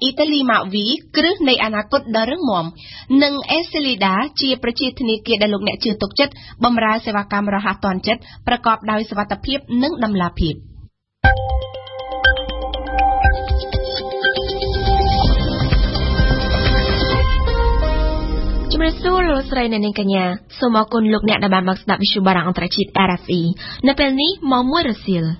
អ៊ីតាលីម៉ាវីគ្រឹះនៃអនាគតដ៏រឹងមាំនិងអេសេលីដាជាប្រជាធនាគារដែលលោកអ្នកជឿទុកចិត្តបម្រើសេវាកម្មរហ័សទាន់ចិត្តប្រកបដោយសុវត្ថិភាពនិងតម្លាភាពជំរាបសួរលោកស្រីអ្នកនាងកញ្ញាសូមអរគុណលោកអ្នកដែលបានមកស្ដាប់វិទ្យុបារាំងអន្តរជាតិ RFE នៅពេលនេះម៉ោង 1 រសៀល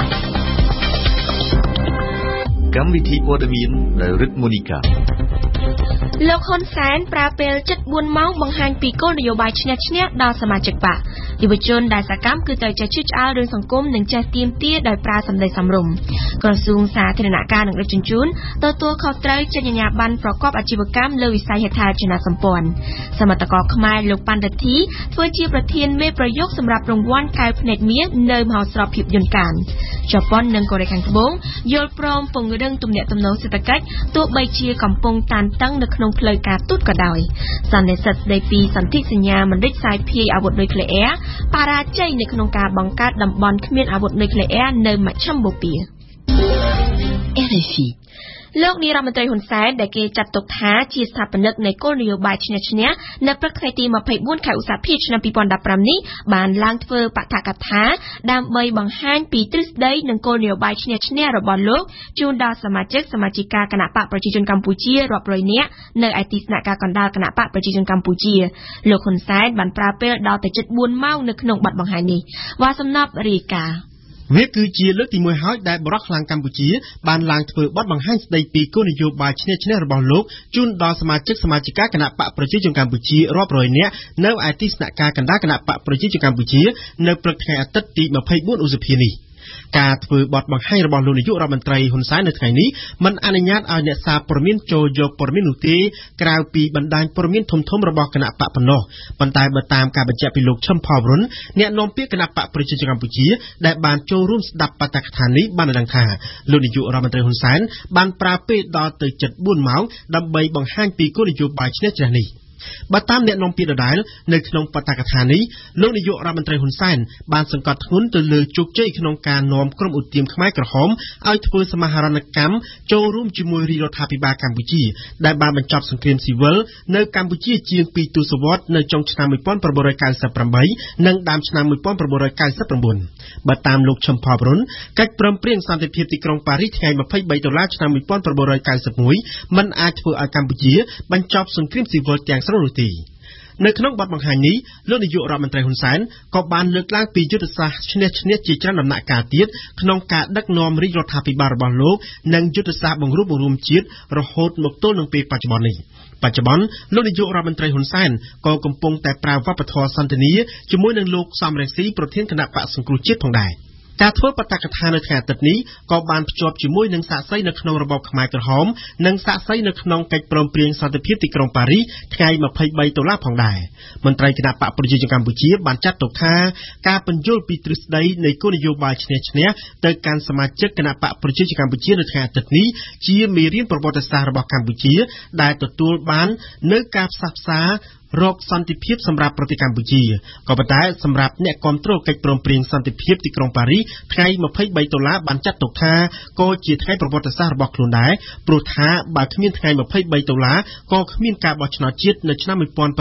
កម្មវិធីព័ត៌មានដោយរិទ្ធមូនីកាលោកហ៊ុនសែនប្រើពេលជិត4ម៉ោងបង្ហាញពីគោលនយោបាយឈ្នះឈ្នះដល់សមាជិកបកយុវជនដែលសកម្មគឺត្រូវចេះជឿឆ្អល់រឿងសង្គមនិងចេះទាមទារដោយប្រើសម្ដីសមរម្យក្រសួងសាធារណការនិងដឹកជញ្ជូនទទួលខុសត្រូវចេញអាជ្ញាប័ណ្ណប្រកបអាជីវកម្មលើវិស័យហេដ្ឋារចនាសម្ព័ន្ធសមត្ថករខ្មែរលោកប៉ាន់ឌិតធីធ្វើជាប្រធានមេប្រយោគសម្រាប់រង្វាន់កែវភ្នែកមាសនៅមហោស្រពភាពយន្តកានជប៉ុននិងកូរ៉េខាងត្បូងយល់ព្រមពង្រឹងទំនាក់ទំនងសេដ្ឋកិច្ចទោះបីជាកំពុងតានតឹងនៅក្នុងផ្លូវការទូតក៏ដោយសន្និសីទស្ដីពីសន្ធិសញ្ញាមិនរិចសាយភាយអាវុធនុយក្លេអ៊ែរបរាជ័យនៅក្នុងការបង្កើតតំបន់គ្មានអាវុធនុយក្លេអ៊ែរនៅមជ្ឈិមបូព៌ា RFI លោកនាយរដ្ឋមន្ត្រីហ៊ុនសែនដែលគេចាត់ទុកថាជាស្ថាបនិកនៃគោលនយោបាយឈ្នះឈ្នះនៅព្រឹកថ្ងៃទី24ខែឧសភាឆ្នាំ2015នេះបានឡើងធ្វើបទកថាដើម្បីបង្ហាញពីទ្រឹស្ដីនិងគោលនយោបាយឈ្នះឈ្នះរបស់លោកជូនដល់សមាជិកគណៈបកប្រជាជនកម្ពុជារាប់រយនាក់នៅឯទីស្នាក់ការកណ្ដាលគណៈបកប្រជាជនកម្ពុជាលោកហ៊ុនសែនបានប្រើពេលដល់ទៅជិត4ម៉ោងនៅក្នុងបទបង្ហាញនេះវ៉ាសំណប់រាយការណ៍វាគឺជាលើកទី1ហើយដែលបរិះខ្លាំងកម្ពុជាបានឡើងធ្វើបទបង្ហាញស្ដីពីគោលនយោបាយឈ្នះឈ្នះរបស់លោកជូនដល់សមាជិកគណៈបកប្រជាជនកម្ពុជារាប់រយនាក់នៅឯទីស្នាក់ការកណ្ដាលគណៈបកប្រជាជនកម្ពុជានៅព្រឹកថ្ងៃអាទិត្យទី24ឧសភានេះការធ្វើបទបង្ហាញរបស់លោកនាយករដ្ឋមន្ត្រីហ៊ុនសែននៅថ្ងៃនេះមិនអនុញ្ញាតឲ្យអ្នកសារព័ត៌មានចូលយកព័ត៌មាននោះទេក្រៅពីបណ្ដាញព័ត៌មានធំៗរបស់គណៈបកប៉ុណ្ណោះប៉ុន្តែបើតាមការបញ្ជាក់ពីលោកឈឹមផលវរុនអ្នកនាំពាក្យគណៈបកប្រជាជនកម្ពុជាដែលបានចូលរួមស្ដាប់បទកថានេះបានដឹងថាលោកនាយករដ្ឋមន្ត្រីហ៊ុនសែនបានប្រើពេលដល់ទៅជិត4ម៉ោងដើម្បីបង្ហាញពីគោលនយោបាយឈ្នះឈ្នះនេះបើតាមអ្នកនាំពាក្យដដែលនៅក្នុងបទកថានេះលោកនាយករដ្ឋមន្ត្រីហ៊ុនសែនបានសង្កត់ធ្ងន់ទៅលើជោគជ័យក្នុងការនាំក្រុមឧទាមខ្មែរក្រហមឲ្យធ្វើសមាហរណកម្មចូលរួមជាមួយរាជរដ្ឋាភិបាលកម្ពុជាដែលបានបញ្ចប់សង្គ្រាមស៊ីវិលនៅកម្ពុជាជាង2ទសវត្សរ៍នៅចុងឆ្នាំ1998និងដើមឆ្នាំ1999បើតាមលោកឈឹមផលវរុនកិច្ចព្រមព្រៀងសន្តិភាពទីក្រុងប៉ារីសថ្ងៃ$23ឆ្នាំ1991មិនអាចធ្វើឲ្យកម្ពុជាបញ្ចប់សង្គ្រាមស៊ីវិលទាំងស្រុងនោះទេនៅក្នុងបទបង្ហាញនេះលោកនាយករដ្ឋមន្ត្រីហ៊ុនសែនក៏បានលើកឡើងពីយុទ្ធសាស្ត្រឈ្នះឈ្នះជាច្រើនដំណាក់កាលទៀតក្នុងការដឹកនាំរាជរដ្ឋាភិបាលរបស់លោកនិងយុទ្ធសាស្ត្របង្រួបបង្រួមជាតិរហូតមកទល់នឹងពេលបច្ចុប្បន្ននេះបច្ចុប្បន្នលោកនាយករដ្ឋមន្ត្រីហ៊ុនសែនក៏កំពុងតែប្រើវប្បធម៌សន្តិនិកជាមួយនឹងលោកសំរងស៊ីប្រធានគណៈបកសង្គ្រោះជាតិផងដែរការធ្វើបទកថានៅថ្ងៃអាទិត្យនេះក៏បានភ្ជាប់ជាមួយនឹងសាក្សីនៅក្នុងរបបខ្មែរក្រហមនិងសាក្សីនៅក្នុងកិច្ចព្រមព្រៀងសន្តិភាពទីក្រុងប៉ារីសថ្ងៃ$23ផងដែរមន្ត្រីគណៈបកប្រជាជនកម្ពុជាបានចាត់ទុកថាការបញ្យល់ពីទ្រឹស្ដីនៃគោលនយោបាយឈ្នះឈ្នះទៅកាន់សមាជិកគណៈបកប្រជាជនកម្ពុជានៅថ្ងៃអាទិត្យនេះជាមេរៀនប្រវត្តិសាស្ត្ររបស់កម្ពុជាដែលទទួលបាននៅការផ្សះផ្សារកសន្តិភាពសម្រាប់ប្រទេសកម្ពុជាក៏ប៉ុន្តែសម្រាប់អ្នកគាំទ្រកិច្ចព្រមព្រៀងសន្តិភាពទីក្រុងប៉ារីសថ្ងៃ$23បានចាត់ទុកថាក៏ជាថ្ងៃប្រវត្តិសាស្ត្ររបស់ខ្លួនដែរព្រោះថាបើគ្មានថ្ងៃ$23ក៏គ្មានការបោះឆ្នោតជាតិនៅឆ្នាំ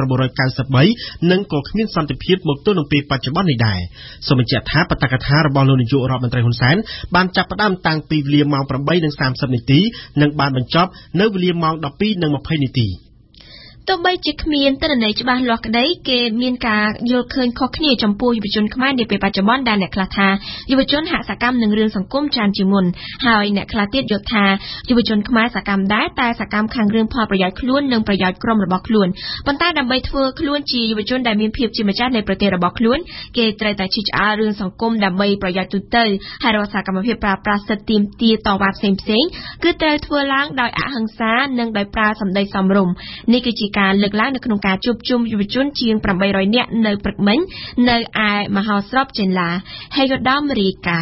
1993និងក៏គ្មានសន្តិភាពមកទល់នឹងពេលបច្ចុប្បន្ននេះដែរសូមបញ្ជាក់ថាបទកថារបស់លោកនាយករដ្ឋមន្ត្រីហ៊ុនសែនបានចាប់ផ្ដើមតាំងពីវេលាម៉ោង8:30នាទីនិងបានបញ្ចប់នៅវេលាម៉ោង12:20នាទីទោះបីជាគ្មានទិន្នន័យច្បាស់លាស់ក្តីគេមានការយល់ឃើញខុសគ្នាចំពោះយុវជនខ្មែរនាពេលបច្ចុប្បន្នដែលអ្នកខ្លះថាយុវជនហាក់សកម្មនឹងរឿងសង្គមច្រើនជាងមុនហើយអ្នកខ្លះទៀតយល់ថាយុវជនខ្មែរសកម្មដែរតែសកម្មខាងរឿងផលប្រយោជន៍ខ្លួននិងប្រយោជន៍ក្រុមរបស់ខ្លួនប៉ុន្តែដើម្បីធ្វើខ្លួនជាយុវជនដែលមានភាពជាម្ចាស់នៃប្រទេសរបស់ខ្លួនគេត្រូវតែឈឺឆ្អាលរឿងសង្គមដើម្បីប្រយោជន៍ទូទៅហើយរាល់សកម្មភាពប្រើប្រាស់សិទ្ធិទាមទារតវ៉ាផ្សេងៗគឺត្រូវធ្វើឡើងដោយអហិង្សានិងដោយប្រើសម្ដីសមរម្យនេះគឺជាការលើកឡើងនៅក្នុងការជួបជុំយុវជនជាង800នាក់នៅព្រឹកមិញនៅឯមហោស្រពចេនឡាហេយឧត្តមរាយការណ៍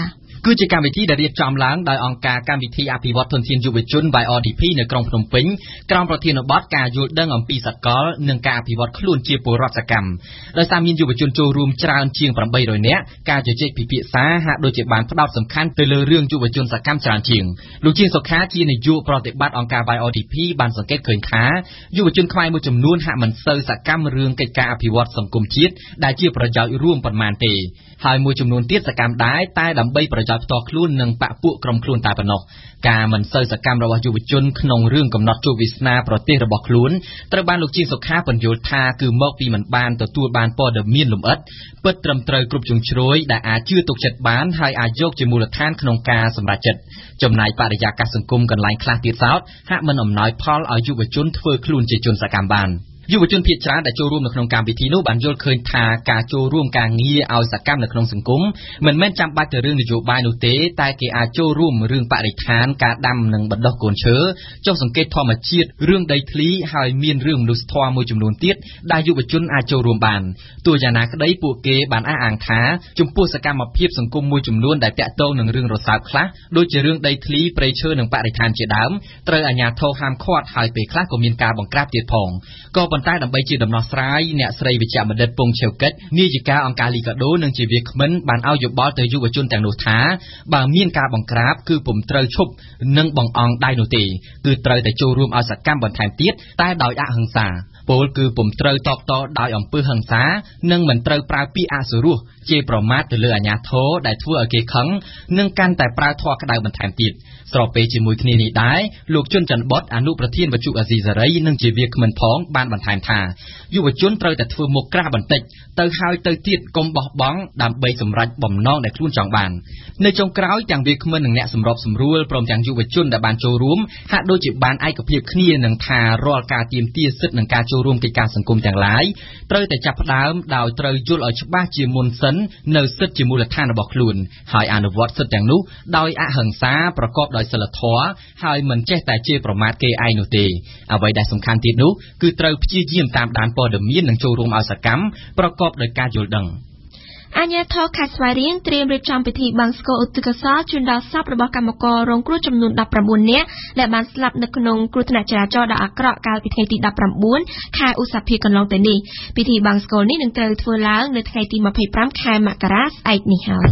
គឺជាកម្មវិធីដែលរៀបចំឡើងដោយអង្គការកម្មវិធីអភិវឌ្ឍធនធានយុវជន YRDP នៅក្រុងភ្នំពេញក្រោមប្រធានបទការយល់ដឹងអំពីសកលនិងការអភិវឌ្ឍខ្លួនជាពលរដ្ឋសកម្មដោយសារមានយុវជនចូលរួមច្រើនជាង800នាក់ការជជែកពិភាក្សាហាក់ដូចជាបានផ្ដោតសំខាន់ទៅលើរឿងយុវជនសកម្មច្រើនជាងលោកជាងសុខាជានាយកប្រតិបត្តិអង្គការ YRDP បានសង្កេតឃើញថាយុវជនខ្មែរមួយចំនួនហាក់មិនសូវសកម្មរឿងកិច្ចការអភិវឌ្ឍសង្គមជាតិដែលជាប្រយោជន៍រួមប៉ុន្មានទេហើយមួយចំនួនទៀតសកម្មដែរតែដើម្បីប្រយោជន៍ផ្ទាល់ខ្លួននិងបកពួកក្រុមខ្លួនតែប៉ុណ្ណោះការមិនសូវសកម្មរបស់យុវជនក្នុងរឿងកំណត់ជោគវាសនាប្រទេសរបស់ខ្លួនត្រូវបានលោកជាងសុខាបញ្យល់ថាគឺមកពីមិនបានទទួលបានព័ត៌មានលម្អិតពិតត្រឹមត្រូវគ្រប់ជ្រុងជ្រោយដែលអាចជឿទុកចិត្តបានហើយអាចយកជាមូលដ្ឋានក្នុងការសម្រេចចិត្តចំណែកបរិយាកាសសង្គមកន្លែងខ្លះទៀតសោតហាក់មិនអំណោយផលឲ្យយុវជនធ្វើខ្លួនជាជនសកម្មបានយុវជនភាគច្រើនដែលចូលរួមនៅក្នុងកម្មវិធីនោះបានយល់ឃើញថាការចូលរួមការងារឲ្យសកម្មនៅក្នុងសង្គមមិនមែនចាំបាច់ទៅរឿងនយោបាយនោះទេតែគេអាចចូលរួមរឿងបរិស្ថានការដាំនិងបណ្ដុះកូនឈើចុះសង្កេតធម្មជាតិរឿងដីធ្លីហើយមានរឿងមនុស្សធម៌មួយចំនួនទៀតដែលយុវជនអាចចូលរួមបានទោះយ៉ាងណាក្តីពួកគេបានអះអាងថាចំពោះសកម្មភាពសង្គមមួយចំនួនដែលតាក់ទងនឹងរឿងរសើបខ្លះដូចជារឿងដីធ្លីព្រៃឈើនិងបរិស្ថានជាដើមត្រូវអាជ្ញាធរហាមឃាត់ហើយពេលខ្លះក៏មានការបង្ក្រាបទៀតផងក៏ប៉ុន្តែដើម្បីជាដំណោះស្រាយអ្នកស្រីវិជ្ជបណ្ឌិតពងឆេវកិច្ចនាយិកាអង្គការលីកាដូនិងជាវាគ្មិនបានឲ្យយោបល់ទៅយុវជនទាំងនោះថាបើមានការបង្ក្រាបគឺពុំត្រូវឈប់និងបង្អង់ដៃនោះទេគឺត្រូវតែចូលរួមឲ្យសកម្មបន្ថែមទៀតតែដោយអហិង្សាពលគឺពុំត្រូវតបតដោយអំពើហិង្សានិងមិនត្រូវប្រើពាក្យអសុរោះជេរប្រមាថទៅលើអាជ្ញាធរដែលធ្វើឲ្យគេខឹងនិងកាន់តែប្រើធម៌ក្តៅបន្ថែមទៀតស្របពេលជាមួយគ្នានេះដែរលោកជុនច័ន្ទបុតអនុប្រធានវិទ្យុអាស៊ីសេរីនិងជាវាគ្មិនផងបានបន្ថែមថាយុវជនត្រូវតែធ្វើមុខក្រាស់បន្តិចទៅហើយទៅទៀតកុំបោះបង់ដើម្បីសម្រេចបំណងដែលខ្លួនចង់បាននៅចុងក្រោយទាំងវាគ្មិននិងអ្នកសម្របសម្រួលព្រមទាំងយុវជនដែលបានចូលរួមហាក់ដូចជាបានឯកភាពគ្នានឹងថារាល់ការទាមទារសិទ្ធិនិងការចូលរួមកិច្ចការសង្គមទាំងឡាយត្រូវតែចាប់ផ្ដើមដោយត្រូវយល់ឲ្យច្បាស់ជាមុនសិននៅសិទ្ធិជាមូលដ្ឋានរបស់ខ្លួនហើយអនុវត្តសិទ្ធិទាំងនោះដោយអហិង្សាប្រកបដោយសីលធម៌ហើយមិនចេះតែជេរប្រមាថគេឯងនោះទេអ្វីដែលសំខាន់ទៀតនោះគឺត្រូវព្យាយាមតាមដានព័ត៌មាននិងចូលរួមឲ្យសកម្មប្រកបដោយការយល់ដឹងអាញាធរខេត្តស្វាយរៀងត្រៀមរៀបចំពិធីបង្សុកូលឧទ្ទិសកុសលជូនដល់សពរបស់កម្មកររងគ្រោះចំនួន19នាក់ដែលបានស្លាប់នៅក្នុងគ្រោះថ្នាក់ចរាចរណ៍ដ៏អាក្រក់កាលពីថ្ងៃទី19ខែឧសភាកន្លងទៅនេះពិធីបង្សុកូលនេះនឹងត្រូវធ្វើឡើងនៅថ្ងៃទី25ខែមករាស្អែកនេះហើយ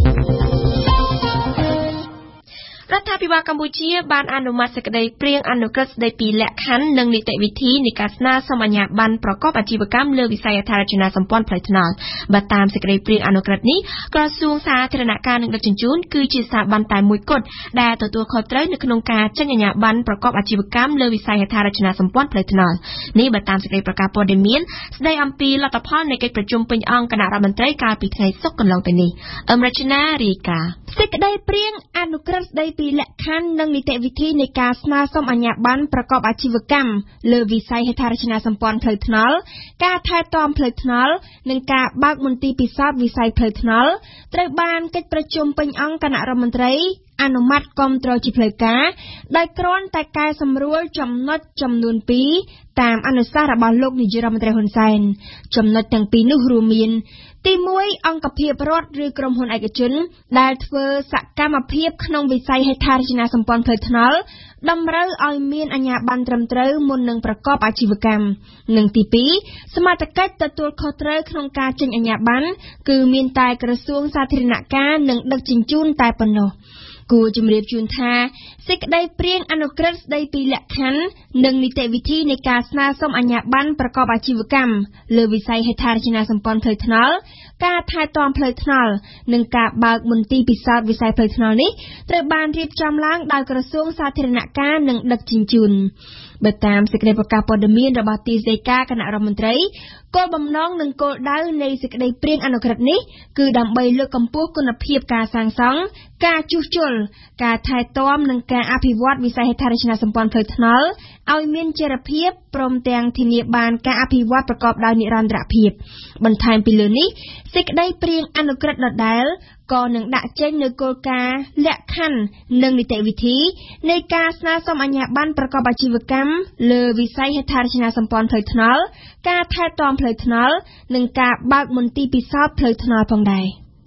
រដ្ឋាភិបាលកម្ពុជាបានអនុម័តសេចក្តីព្រាងអនុក្រឹត្យស្តីពីលក្ខខណ្ឌនិងនីតិវិធីនៃការស្នើសុំអាជ្ញាប័ណ្ណប្រកបអាជីវកម្មលើវិស័យហេដ្ឋារចនាសម្ព័ន្ធផ្លូវថ្នល់បើតាមសេចក្តីព្រាងអនុក្រឹត្យនេះក្រសួងសាធារណការនិងដឹកជញ្ជូនគឺជាស្ថាប័នតែមួយគត់ដែលទទួលខុសត្រូវនៅក្នុងការចេញអាជ្ញាប័ណ្ណប្រកបអាជីវកម្មលើវិស័យហេដ្ឋារចនាសម្ព័ន្ធផ្លូវថ្នល់នេះបើតាមសេចក្តីប្រកាសព័ត៌មានស្តីអំពីលទ្ធផលនៃកិច្ចប្រជុំពេញអង្គគណៈរដ្ឋមន្ត្រីកាលពីថ្ងៃសុក្រកន្លងទៅនេះអមរជនារាយការណ៍សេចក្តីព្រាងអនុក្រឹត្យស្តីពីលក្ខខណ្ឌនិងនីតិវិធីនៃការស្នើសុំអាជ្ញាប័ណ្ណប្រកបអាជីវកម្មលើវិស័យហេដ្ឋារចនាសម្ព័ន្ធផ្លូវថ្នល់ការថែទាំផ្លូវថ្នល់និងការបើកមន្ទីរពិសោធន៍វិស័យផ្លូវថ្នល់ត្រូវបានកិច្ចប្រជុំពេញអង្គគណៈរដ្ឋមន្ត្រីអនុម័តគាំទ្រជាផ្លូវការដោយគ្រាន់តែកែសម្រួលចំណុចចំនួន2តាមអនុសាសន៍របស់លោកនាយរដ្ឋមន្ត្រីហ៊ុនសែនចំណុចទាំងពីរនោះរួមមានទី1អង្គភាពរដ្ឋឬក្រុមហ៊ុនឯកជនដែលធ្វើសកម្មភាពក្នុងវិស័យហេដ្ឋារចនាសម្ព័ន្ធផ្លូវថ្នល់តម្រូវឲ្យមានអាជ្ញាប័ណ្ណត្រឹមត្រូវមុននឹងប្រកបអាជីវកម្មនិងទី2សមាជិកទទួលខុសត្រូវក្នុងការចេញអាជ្ញាប័ណ្ណគឺមានតែក្រសួងសាធារណការនិងដឹកជញ្ជូនតែប៉ុណ្ណោះគួរជំរាបជូនថាសេចក្តីព្រាងអនុក្រឹត្យស្តីពីលក្ខខណ្ឌនិងនីតិវិធីនៃការស្នើសុំអាជ្ញាប័ណ្ណប្រកបអាជីវកម្មលើវិស័យហេដ្ឋារចនាសម្ព័ន្ធផ្លូវថ្នល់ការថែទាំផ្លូវថ្នល់និងការបើកមន្ទីរពិសោធន៍វិស័យផ្លូវថ្នល់នេះត្រូវបានរៀបចំឡើងដោយក្រសួងសាធារណការនិងដឹកជញ្ជូនបើតាមសេចក្តីប្រកាសព័ត៌មានរបស់ទីស្តីការគណៈរដ្ឋមន្ត្រីគោលបំណងនិងគោលដៅនៃសេចក្តីព្រាងអនុក្រឹត្យនេះគឺដើម្បីលើកកម្ពស់គុណភាពការសាងសង់ការជួសជុលការថែទាំនិងការអភិវឌ្ឍវិស័យហេដ្ឋារចនាសម្ព័ន្ធផ្លូវថ្នល់ឲ្យមានចីរភាពព្រមទាំងធានាបានការអភិវឌ្ឍប្រកបដោយនិរន្តរភាពបន្ថែមពីលើនេះសេចក្តីព្រាងអនុក្រឹត្យដដែលក៏នឹងដាក់ចេញនូវគោលការណ៍លក្ខខណ្ឌនិងនីតិវិធីនៃការស្នើសុំអាជ្ញាប័ណ្ណប្រកបអាជីវកម្មលើវិស័យហេដ្ឋារចនាសម្ព័ន្ធផ្លូវថ្នល់ការថែទាំផ្លូវថ្នល់និងការបើកមន្ទីរពិសោធន៍ផ្លូវថ្នល់ផងដែរ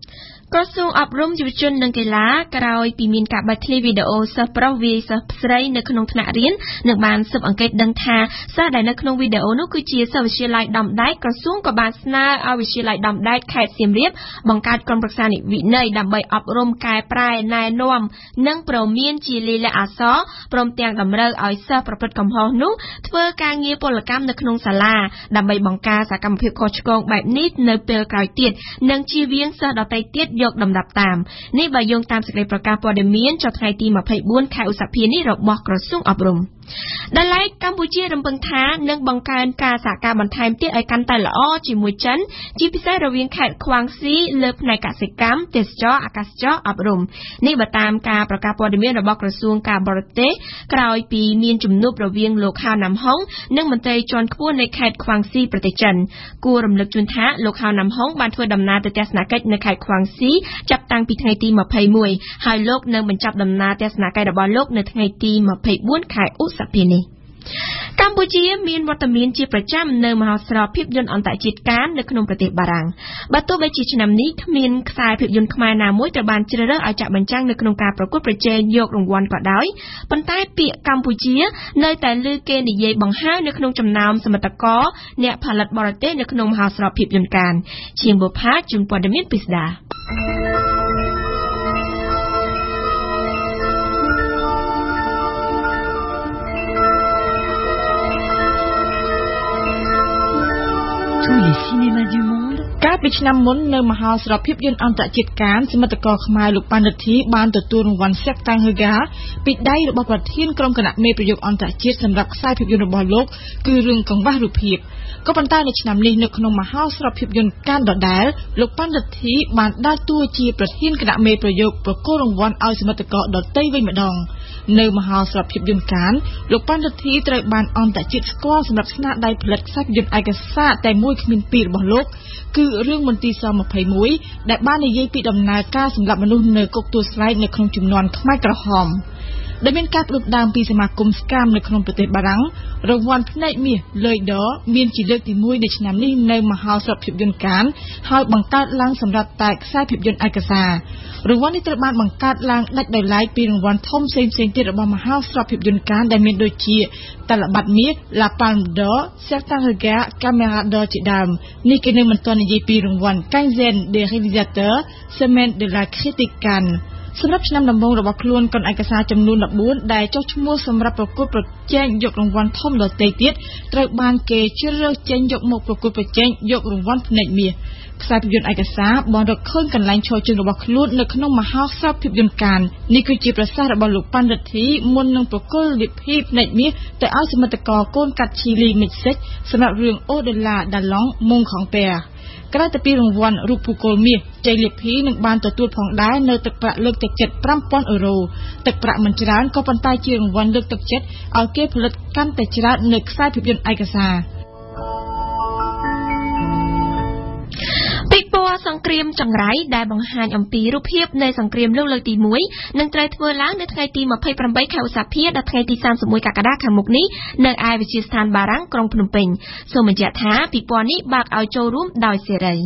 ក្រសួងអប់រំយុវជននិងកីឡាក្រោយពីមានការបាត់ធ្លាយវីដេអូសិស្សប្រុសវាយសិស្សស្រីនៅក្នុងថ្នាក់រៀននឹងបានស៊ើបអង្កេតដឹងថាសិស្សដែលនៅក្នុងវីដេអូនោះគឺជាសិស្សវិទ្យាល័យដំដែកក្រសួងក៏បានស្នើឲ្យវិទ្យាល័យដំដែកខេត្តសៀមរាបបង្កើតក្រុមប្រឹក្សានិវិន័យដើម្បីអប់រំកែប្រែណែនាំនិងព្រមានជាលាយលក្ខណ៍អក្សរព្រមទាំងតម្រូវឲ្យសិស្សប្រព្រឹត្តកំហុសនោះធ្វើការងារពលកម្មនៅក្នុងសាលាដើម្បីបង្ការសកម្មភាពខុសឆ្គងបែបនេះនៅពេលក្រោយទៀតនិងជៀសវាងសិស្សដទៃទៀតយកដំណាប់តាមនេះបើយោងតាមសេចក្តីប្រកាសព័ត៌មានចុះថ្ងៃទី24ខែឧសភានេះរបស់ក្រសួងអប់រំដែលឡែកកម្ពុជារំពឹងថានឹងបង្កើនការសហការបន្ថែមទៀតឲ្យកាន់តែល្អជាមួយចិនជាពិសេសរវាងខេត្តខ្វាងស៊ីលើផ្នែកកសិកម្មទេសចរណ៍អាកាសចរណ៍អប់រំនេះបើតាមការប្រកាសព័ត៌មានរបស់ក្រសួងការបរទេសក្រោយពីមានជំនួបរវាងលោកហៅណាំហុងនិងមន្ត្រីជាន់ខ្ពស់នៃខេត្តខ្វាងស៊ីប្រទេសចិនគួររំលឹកជូនថាលោកហៅណាំហុងបានធ្វើដំណើរទៅទស្សនកិច្ចនៅខេត្តខ្វាងស៊ីចាប់តាំងពីថ្ងៃទី21ហើយលោកនឹងបញ្ចប់ដំណើរទស្សនកិច្ចរបស់លោកនៅថ្ងៃទី24ខែឧសភានេះកម្ពុជាមានវត្តមានជាប្រចាំនៅមហោស្រពភាពយន្តអន្តរជាតិកាននៅក្នុងប្រទេសបារាំងបើទោះបីជាឆ្នាំនេះគ្មានខ្សែភាពយន្តខ្មែរណាមួយត្រូវបានជ្រើសរើសឲ្យចាក់បញ្ចាំងនៅក្នុងការប្រកួតប្រជែងយករង្វាន់ក៏ដោយប៉ុន្តែពាក្យកម្ពុជានៅតែឮគេនិយាយបង្ហើរនៅក្នុងចំណោមសមិទ្ធករអ្នកផលិតបរទេសនៅក្នុងមហោស្រពភាពយន្តកានជាបុផាជួនព័ត៌មានពិស្ដារកាលពីឆ្នាំមុននៅមហោស្រពភាពយន្តអន្តរជាតិកានសមិទ្ធករខ្មែរលោកប៉ាន់ឌិតធីបានទទួលរង្វាន់សេកតាំងហឺហ្គាពីដៃរបស់ប្រធានក្រុមគណៈមេប្រយោគអន្តរជាតិសម្រាប់ខ្សែភាពយន្តរបស់លោកគឺរឿងកង្វះរូបភាពក៏ប៉ុន្តែនៅឆ្នាំនេះនៅក្នុងមហោស្រពភាពយន្តកានដដែលលោកប៉ាន់ឌិតធីបានដើរតួជាប្រធានគណៈមេប្រយោគប្រគល់រង្វាន់ឲ្យសមិទ្ធករដទៃវិញម្ដងនៅមហោស្រពភាពយន្តកានលោកប៉ាន់ឌិតធីត្រូវបានអន្តរជាតិស្គាល់សម្រាប់ស្នាដៃផលិតខ្សែភាពយន្តឯកសារតែមួយគ្មានពីររបស់លោកគឺរឿងមន្ទីរស-21ដែលបាននិយាយពីដំណើរការសម្លាប់មនុស្សនៅគុកទួលស្លែកនៅក្នុងជំនាន់ខ្មែរក្រហមដែលមានការផ្ដួលដើមពីសមាគមស្កាមនៅក្នុងប្រទេសបារាំងរង្វាន់ភ្នែកមាសលុយដ័រមានជាលើកទី1នៅឆ្នាំនេះនៅមហោស្រពភាពយន្តកានហើយបង្កើតឡើងសម្រាប់តែខ្សែភាពយន្តឯកសាររង្វាន់នេះត្រូវបានបង្កើតឡើងដាច់ដោយឡែកពីរង្វាន់ធំផ្សេងៗទៀតរបស់មហោស្រពភាពយន្តកានដែលមានដូចជាតលប័តមាស La Palme d'Or, Certains Regards, Caméra d'Or ជាដើមនេះគេនឹងមិនទាន់និយាយពីរង្វាន់ Quinzaine des réalisateurs, Semaine de la critique Cannesសម្រាប់ឆ្នាំដំបូងរបស់ខ្លួនកុនឯកសារចំនួន14ដែលចុះឈ្មោះសម្រាប់ប្រកួតប្រជែងយករង្វាន់ធំដទៃទៀតត្រូវបានគេជ្រើសរើសចេញយកមកប្រកួតប្រជែងយករង្វាន់ភ្នែកមាសខ្សែភាពយន្តឯកសារបានរកឃើញកន្លែងឈរជើងរបស់ខ្លួននៅក្នុងមហោស្រពភាពយន្តកាននេះគឺជាប្រសាសន៍របស់លោកប៉ាន់ឌិតធីមុននឹងប្រគល់លាភីភ្នែកមាសទៅឲ្យសមិទ្ធករកូនកាត់ឈីលីមិចសិចសម្រាប់រឿង Au-delà d'Along មុងខងពែក្រៅពីរង្វាន់រូបភូកុលមាសជ័យលាភីនឹងបានទទួលផងដែរនៅទឹកប្រាក់លើកទឹកចិត្ត 5,000 អឺរ៉ូទឹកប្រាក់មិនច្រើនក៏ប៉ុន្តែជារង្វាន់លើកទឹកចិត្តឲ្យគេផលិតកាន់តែច្រើននៅខ្សែភាពយន្តឯកសារពិព័រណ៍សង្គ្រាមចង្រៃដែលបង្ហាញអំពីរូបភាពនៃសង្គ្រាមលោកលើកទី1នឹងត្រូវធ្វើឡើងនៅថ្ងៃទី28ខែឧសភាដល់ថ្ងៃទី31កក្កដាខាងមុខនេះនៅឯវិទ្យាស្ថានបារាំងក្រុងភ្នំពេញសូមបញ្ជាក់ថាពិព័រណ៍នេះបើកឲ្យចូលរួមដោយសេរី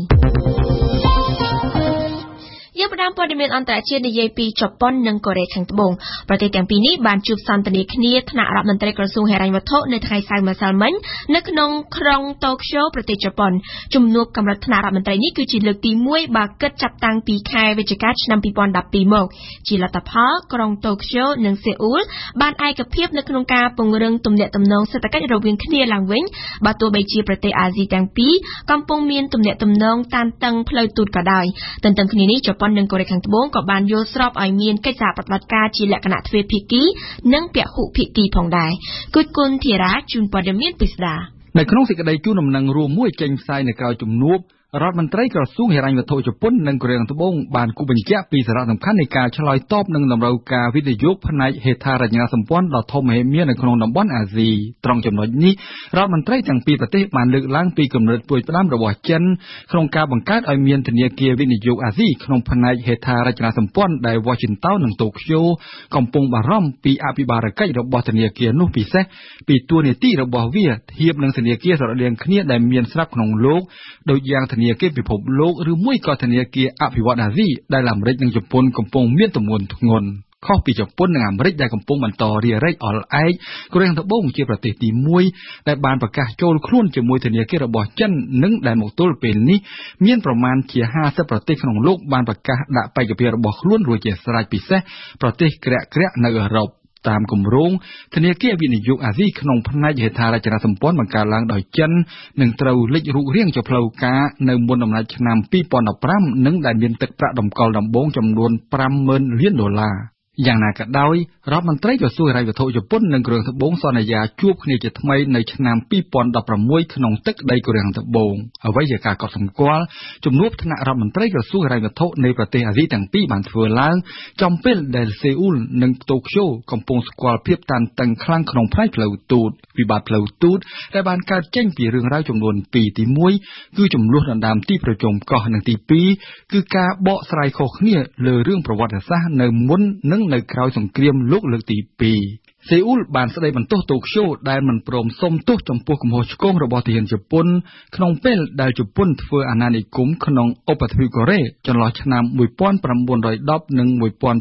យើងផ្ដើមព័ត៌មានអន្តរជាតិនិយាយពីជប៉ុននិងកូរ៉េខាងត្បូងប្រទេសទាំងពីរនេះបានជួបសន្ទនាគ្នាថ្នាក់រដ្ឋមន្ត្រីក្រសួងហិរញ្ញវត្ថុនៅថ្ងៃសៅរ៍ម្សិលមិញនៅក្នុងក្រុងតូក្យូប្រទេសជប៉ុនជំនួបកម្រិតថ្នាក់រដ្ឋមន្ត្រីនេះគឺជាលើកទី1បើគិតចាប់តាំងពីខែវិច្ឆិកាឆ្នាំ2012មកជាលទ្ធផលក្រុងតូក្យូនិងសេអ៊ូលបានឯកភាពនៅក្នុងការពង្រឹងទំនាក់ទំនងសេដ្ឋកិច្ចរវាងគ្នាឡើងវិញបើទោះបីជាប្រទេសអាស៊ីទាំងពីរកំពុងមានទំនាក់ទំនងតានតឹងផ្លូវទូតក៏ដោយទន្ទឹមគ្នានេះជប៉ុននិងកូរ៉េខាងត្បូងក៏បានយល់ស្របឲ្យមានកិច្ចសហប្រតិបត្តិការជាលក្ខណៈទ្វេភាគីនិងពហុភាគីផងដែរគូចគុណធីរ៉ាជូនព័ត៌មានពិស្ដានៅក្នុងសេចក្តីជូនដំណឹងរួមមួយចេញផ្សាយនៅក្រៅជំនួបរដ្ឋមន្ត្រីក្រសួងហិរញ្ញវត្ថុជប៉ុននិងកូរ៉េខាងត្បូងបានគូបញ្ជាក់ពីសារៈសំខាន់នៃការឆ្លើយតបនឹងតម្រូវការវិនិយោគផ្នែកហេដ្ឋារចនាសម្ព័ន្ធដ៏ធំមហិមានៅក្នុងតំបន់អាស៊ីត្រង់ចំណុចនេះរដ្ឋមន្ត្រីទាំងពីរប្រទេសបានលើកឡើងពីគំនិតផ្ដួចផ្ដើមរបស់ចិនក្នុងការបង្កើតឲ្យមានធនាគារវិនិយោគអាស៊ីក្នុងផ្នែកហេដ្ឋារចនាសម្ព័ន្ធដែល Washington និង Tokyo កំពុងបារម្ភពីអភិបាលកិច្ចរបស់ធនាគារនោះពិសេសពីតួនាទីរបស់វាធៀបនឹងធនាគារស្រដៀងគ្នាដែលមានស្រាប់ក្នុងលោកដោយយ៉ាងធនាគារពិភពលោកឬមួយក៏ធនាគារអភិវឌ្ឍន៍អាស៊ីដែលអាមេរិកនិងជប៉ុនកំពុងមានទម្ងន់ធ្ងន់ខុសពីជប៉ុននិងអាមេរិកដែលកំពុងបន្តរារែកអល់ឯកកូរ៉េត្បូងជាប្រទេសទី1ដែលបានប្រកាសចូលខ្លួនជាមួយធនាគាររបស់ចិននិងដែលមកទល់ពេលនេះមានប្រមាណជា50ប្រទេសក្នុងលោកបានប្រកាសដាក់បេក្ខភាពរបស់ខ្លួនរួចជាស្រេចពិសេសប្រទេសក្រាក់នៅអឺរ៉ុបតាមគម្រោងធនាគារវិនិយោគអាស៊ីក្នុងផ្នែកហេដ្ឋារចនាសម្ព័ន្ធបង្កើតឡើងដោយចិននឹងត្រូវលេចរូបរាងជាផ្លូវការនៅមុនដំណាច់ឆ្នាំ2015និងដែលមានទឹកប្រាក់តម្កល់ដំបូងចំនួន$50,000 លានយ៉ាងណាក៏ដោយរដ្ឋមន្ត្រីក្រសួងហិរញ្ញវត្ថុជប៉ុននិងកូរ៉េត្បូងសន្យាជួបគ្នាជាថ្មីនៅឆ្នាំ2016ក្នុងទឹកដីកូរ៉េត្បូងអ្វីជាការកត់សម្គាល់ជំនួបថ្នាក់រដ្ឋមន្ត្រីក្រសួងហិរញ្ញវត្ថុនៃប្រទេសអាស៊ីទាំងពីរបានធ្វើឡើងចំពេលដែលសេអ៊ូលនិងតូក្យូកំពុងស្គាល់ភាពតានតឹងខ្លាំងក្នុងផ្នែកផ្លូវទូតវិបត្តិផ្លូវទូតដែលបានកើតចេញពីរឿងរ៉ាវចំនួន2ទី1គឺចំនួនដណ្ដើមទីប្រជុំកោះនិងទី2គឺការបកស្រាយខុសគ្នាលើរឿងប្រវត្តិសាស្ត្រនៅមុននិងនៅក្រោយសង្គ្រាមលោកលើកទី2សេអ៊ូលបានស្ដីបន្ទោសតូក្យូដែលមិនព្រមសុំទោសចំពោះកំហុសឆ្គងរបស់ទាហានជប៉ុនក្នុងពេលដែលជប៉ុនធ្វើអាណានិគមក្នុងឧបទ្វីបកូរ៉េចន្លោះឆ្នាំ1910និង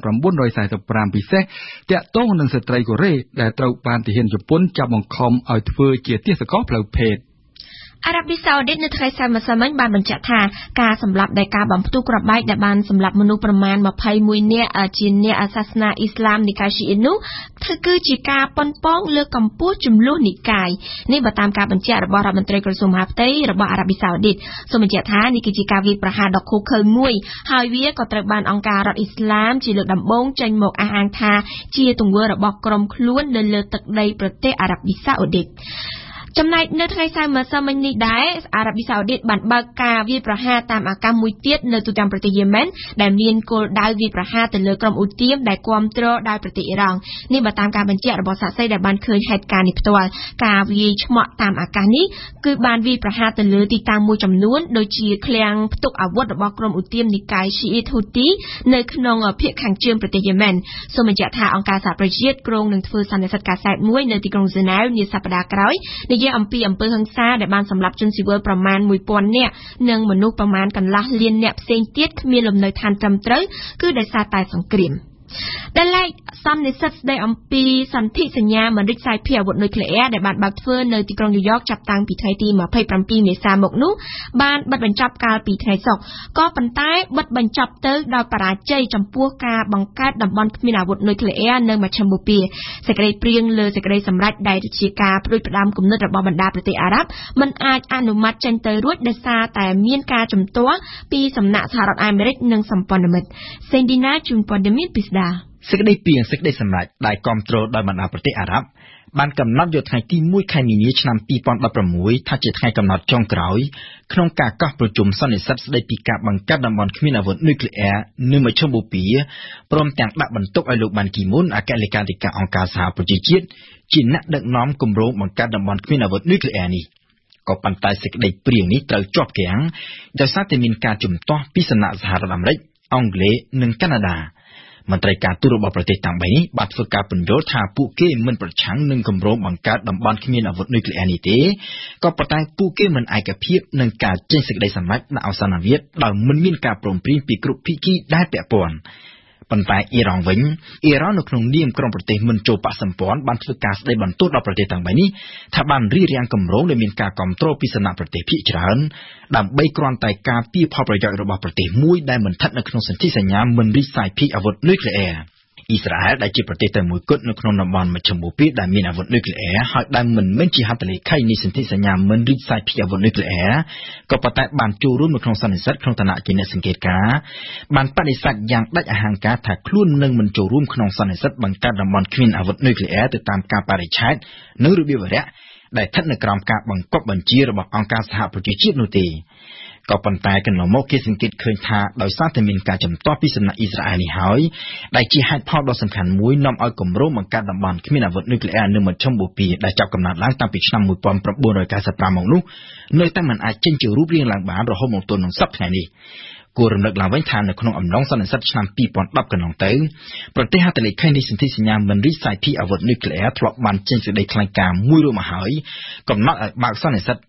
1945ពិសេសទាក់ទងនឹងស្ត្រីកូរ៉េដែលត្រូវបានទាហានជប៉ុនចាប់បង្ខំឲ្យធ្វើជាទាសករផ្លូវភេទអារ៉ាប៊ីសាអូឌីតនៅថ្ងៃសៅរ៍ម្សិលមិញបានបញ្ជាក់ថាការសម្លាប់ដោយការបំផ្ទុះគ្រាប់បែកដែលបានសម្លាប់មនុស្សប្រមាណ21នាក់ជាអ្នកសាសនាអ៊ីស្លាមនិកាយឈីអ៊ីនោះគឺជាការប៉ុនប៉ងលើកកម្ពស់ចំនួននិកាយនេះបើតាមការបញ្ជាក់របស់រដ្ឋមន្ត្រីក្រសួងមហាផ្ទៃរបស់អារ៉ាប៊ីសាអូឌីតសូមបញ្ជាក់ថានេះគឺជាការវាយប្រហារដ៏ឃោរឃៅមួយហើយវាក៏ត្រូវបានអង្គការរដ្ឋអ៊ីស្លាមជាលើកដំបូងចេញមកអះអាងថាជាទង្វើរបស់ក្រុមខ្លួននៅលើទឹកដីប្រទេសអារ៉ាប៊ីសាអូឌីតចំណែកនៅថ្ងៃសៅរ៍ម្សិលមិញនេះដែរអារ៉ាប៊ីសាអូឌីតបានបើកការវាយប្រហារតាមអាកាសមួយទៀតនៅទូទាំងប្រទេសយេម៉ែនដែលមានគោលដៅវាយប្រហារទៅលើក្រុមអ៊ូទីមដែលគាំទ្រដោយប្រទេសអ៊ីរ៉ង់នេះបើតាមការបញ្ជាក់របស់សាក្សីដែលបានឃើញហេតុការណ៍នេះផ្ទាល់ការវាយឆ្មក់តាមអាកាសនេះគឺបានវាយប្រហារទៅលើទីតាំងមួយចំនួនដូចជាឃ្លាំងផ្ទុកអាវុធរបស់ក្រុមអ៊ូទីមនិកាយឈីអ៊ីតហ៊ូទីនៅក្នុងភាគខាងជើងប្រទេសយេម៉ែនសូមបញ្ជាក់ថាអង្គការសហប្រជាជាតិក្រុងនឹងធ្វើសន្និសីទការសែតមួយនៅទីក្រុងហ្សឺណែវនាសប្តាហ៍ក្រោយនិយាយអំពីអំពើហិង្សាដែលបានសម្លាប់ជនស៊ីវិលប្រមាណ1000នាក់និងមនុស្សប្រមាណកន្លះលាននាក់ផ្សេងទៀតគ្មានលំនៅឋានត្រឹមត្រូវគឺដោយសារតែសង្គ្រាមដែលឡែកសន្និសីទស្ដីអំពីសន្ធិសញ្ញាមិនរិះសាយភាយអាវុធនុយក្លេអ៊ែរដែលបានបើកធ្វើនៅទីក្រុងញូវយ៉កចាប់តាំងពីថ្ងៃទី27មេសាមកនោះបានបិទបញ្ចប់កាលពីថ្ងៃសុក្រក៏ប៉ុន្តែបិទបញ្ចប់ទៅដោយបរាជ័យចំពោះការបង្កើតតំបន់គ្មានអាវុធនុយក្លេអ៊ែរនៅមជ្ឈិមបូព៌ាសេចក្តីព្រៀងលើសេចក្តីសម្រេចដែលជាការផ្ដួចផ្ដើមគំនិតរបស់បណ្ដាប្រទេសអារ៉ាប់មិនអាចអនុម័តចេញទៅរួចដោយសារតែមានការជំទាស់ពីសំណាក់សហរដ្ឋអាមេរិកនិងសម្ព័ន្ធមិត្តសេនឌីណាជួនព័ត៌មានពិស្ដាសេចក្តីព្រៀងសេចក្តីសម្រេចដែលគាំទ្រដោយបណ្ដាប្រទេសអារ៉ាប់បានកំណត់យកថ្ងៃទី1ខែមីនាឆ្នាំ2016ថាជាថ្ងៃកំណត់ចុងក្រោយក្នុងការកោះប្រជុំសន្និសីទស្តីពីការបង្កើតតំបន់គ្មានអាវុធនុយក្លេអ៊ែរនៅមជ្ឈិមបូព៌ាព្រមទាំងដាក់បន្ទុកឲ្យលោកបានគីមុនអគ្គលេខាធិការអង្គការសហប្រជាជាតិជាអ្នកដឹកនាំគម្រោងបង្កើតតំបន់គ្មានអាវុធនុយក្លេអ៊ែរនេះក៏ប៉ុន្តែសេចក្តីព្រៀងនេះត្រូវជាប់គាំងដោយសារតែមានការជំទាស់ពីសំណាក់សហរដ្ឋអាមេរិកអង់គ្លេសនិងកាណាដាមន្ត្រីការទូតរបស់ប្រទេសទាំង3នេះបានធ្វើការពន្យល់ថាពួកគេមិនប្រឆាំងនឹងគម្រោងបង្កើតតំបន់គ្មានអាវុធនុយក្លេអ៊ែរនេះទេក៏ប៉ុន្តែពួកគេមិនឯកភាពនឹងការចេញសេចក្តីសម្រេចដាក់អវសានអាវុធដោយមិនមានការព្រមព្រៀងពីគ្រប់ភាគីដែលពាក់ព័ន្ធប៉ុន្តែអ៊ីរ៉ង់វិញអ៊ីរ៉ង់នៅក្នុងនាមក្រុមប្រទេសមិនចូលបកសម្ព័ន្ធបានធ្វើការស្ដីបន្ទោសដល់ប្រទេសទាំង3នេះថាបានរារាំងគម្រោងដែលមានការគ្រប់គ្រងពីសំណាក់ប្រទេសភាគច្រើនដើម្បីគ្រាន់តែការពារផលប្រយោជន៍របស់ប្រទេសមួយដែលមិនស្ថិតនៅក្នុងសន្ធិសញ្ញាមិនរិះសាយភាយអាវុធនុយក្លេអ៊ែរអ៊ីស្រាអែលដែលជាប្រទេសតែមួយគត់នៅក្នុងតំបន់មជ្ឈិមបូព៌ាដែលមានអាវុធនុយក្លេអ៊ែរហើយដែលមិនមែនជាហត្ថលេខីនៃសន្ធិសញ្ញាមិនរិះសាយភាយអាវុធនុយក្លេអ៊ែរក៏ប៉ុន្តែបានចូលរួមនៅក្នុងសន្និសីទក្នុងឋានៈជាអ្នកសង្កេតការណ៍បានបដិសេធយ៉ាងដាច់អហង្ការថាខ្លួននឹងមិនចូលរួមក្នុងសន្និសីទបង្កើតតំបន់គ្មានអាវុធនុយក្លេអ៊ែរទៅតាមការបរិច្ឆេទនិងរបៀបវរៈដែលស្ថិតនៅក្រោមការបង្គាប់បញ្ជារបស់អង្គការសហប្រជាជាតិនោះទេក៏ប៉ុន្តែកន្លងមកគេសង្កេតឃើញថាដោយសារតែមានការជំទាស់ពីសំណាក់អ៊ីស្រាអែលនេះហើយដែលជាហេតុផលដ៏សំខាន់មួយនាំឲ្យគម្រោងបង្កើតតំបន់គ្មានអាវុធនុយក្លេអ៊ែរនៅមជ្ឈិមបូព៌ាដែលចាប់កំណើតឡើងតាំងពីឆ្នាំ1995មកនោះនៅតែមិនអាចចេញជារូបរាងឡើងបានរហូតមកទល់នឹងសប្តាហ៍ថ្ងៃនេះគួររំលឹកឡើងវិញថានៅក្នុងអំឡុងសន្និសីទឆ្នាំ2010កន្លងទៅប្រទេសហត្ថលេខីនៃសន្ធិសញ្ញាមិនរិះសាយភាយអាវុធនុយក្លេអ៊ែរធ្លាប់បានចេញសេចក្តីថ្លែងការណ៍មួយរួមមកហើយកំណត់ឲ្យបើកសន្និសីទ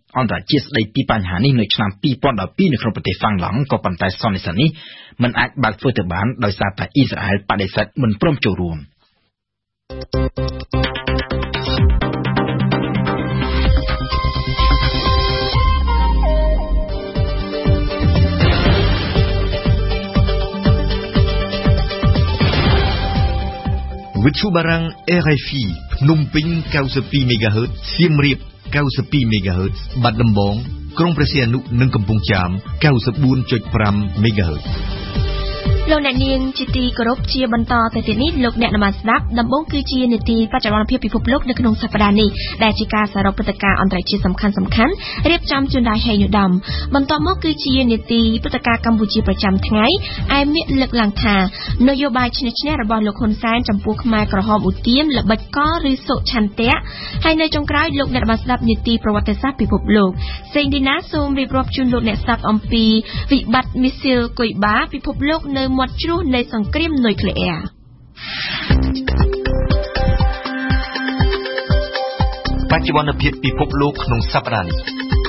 អន្តរជាតិស្ដីពីបញ្ហានេះនៅឆ្នាំ2012នៅក្នុងប្រទេសហ្វាំងឡង់ក៏ប៉ុន្តែសន្និសីទនេះមិនអាចបើកធ្វើទៅបានដោយសារតែអ៊ីស្រាអែលបដិសេធមិនព្រមចូលរួមវិទ្យុបារាំង RFI ភ្នំពេញ 92 MHz សៀមរាប 92 MHz បាត់ដំបងក្រុងព្រះសីហនុនិងកំពង់ចាម 94.5 MHz លោកអ្នកនាងជាទីគោរពជាបន្តទៅទៀតនេះលោកអ្នកបានស្ដាប់ដំបូងគឺជានីតិបច្ចុប្បន្នភាពពិភពលោកនៅក្នុងសប្តាហ៍នេះដែលជាការសរុបព្រឹត្តិការណ៍អន្តរជាតិសំខាន់ៗរៀបចំជូនដោយហេងឧត្តមបន្ទាប់មកគឺជានីតិព្រឹត្តិការណ៍កម្ពុជាប្រចាំថ្ងៃឯមាក់លើកឡើងថានយោបាយឈ្នះឈ្នះរបស់លោកហ៊ុនសែនចំពោះខ្មែរក្រហមឧទាមល្បិចកលឬសុឆន្ទៈហើយនៅចុងក្រោយលោកអ្នកបានស្ដាប់នីតិប្រវត្តិសាស្ត្រពិភពលោកសេងឌីណាសូមរៀបរាប់ជូនលោកអ្នកស្ដាប់អំពីវិបត្តិមីស៊ីលគុយបាពិភពលោកនៅមាត់ជ្រោះនៃសង្គ្រាមនុយក្លេអ៊ែរបច្ចុប្បន្នភាពពិភពលោកក្នុងសប្តាហ៍នេះ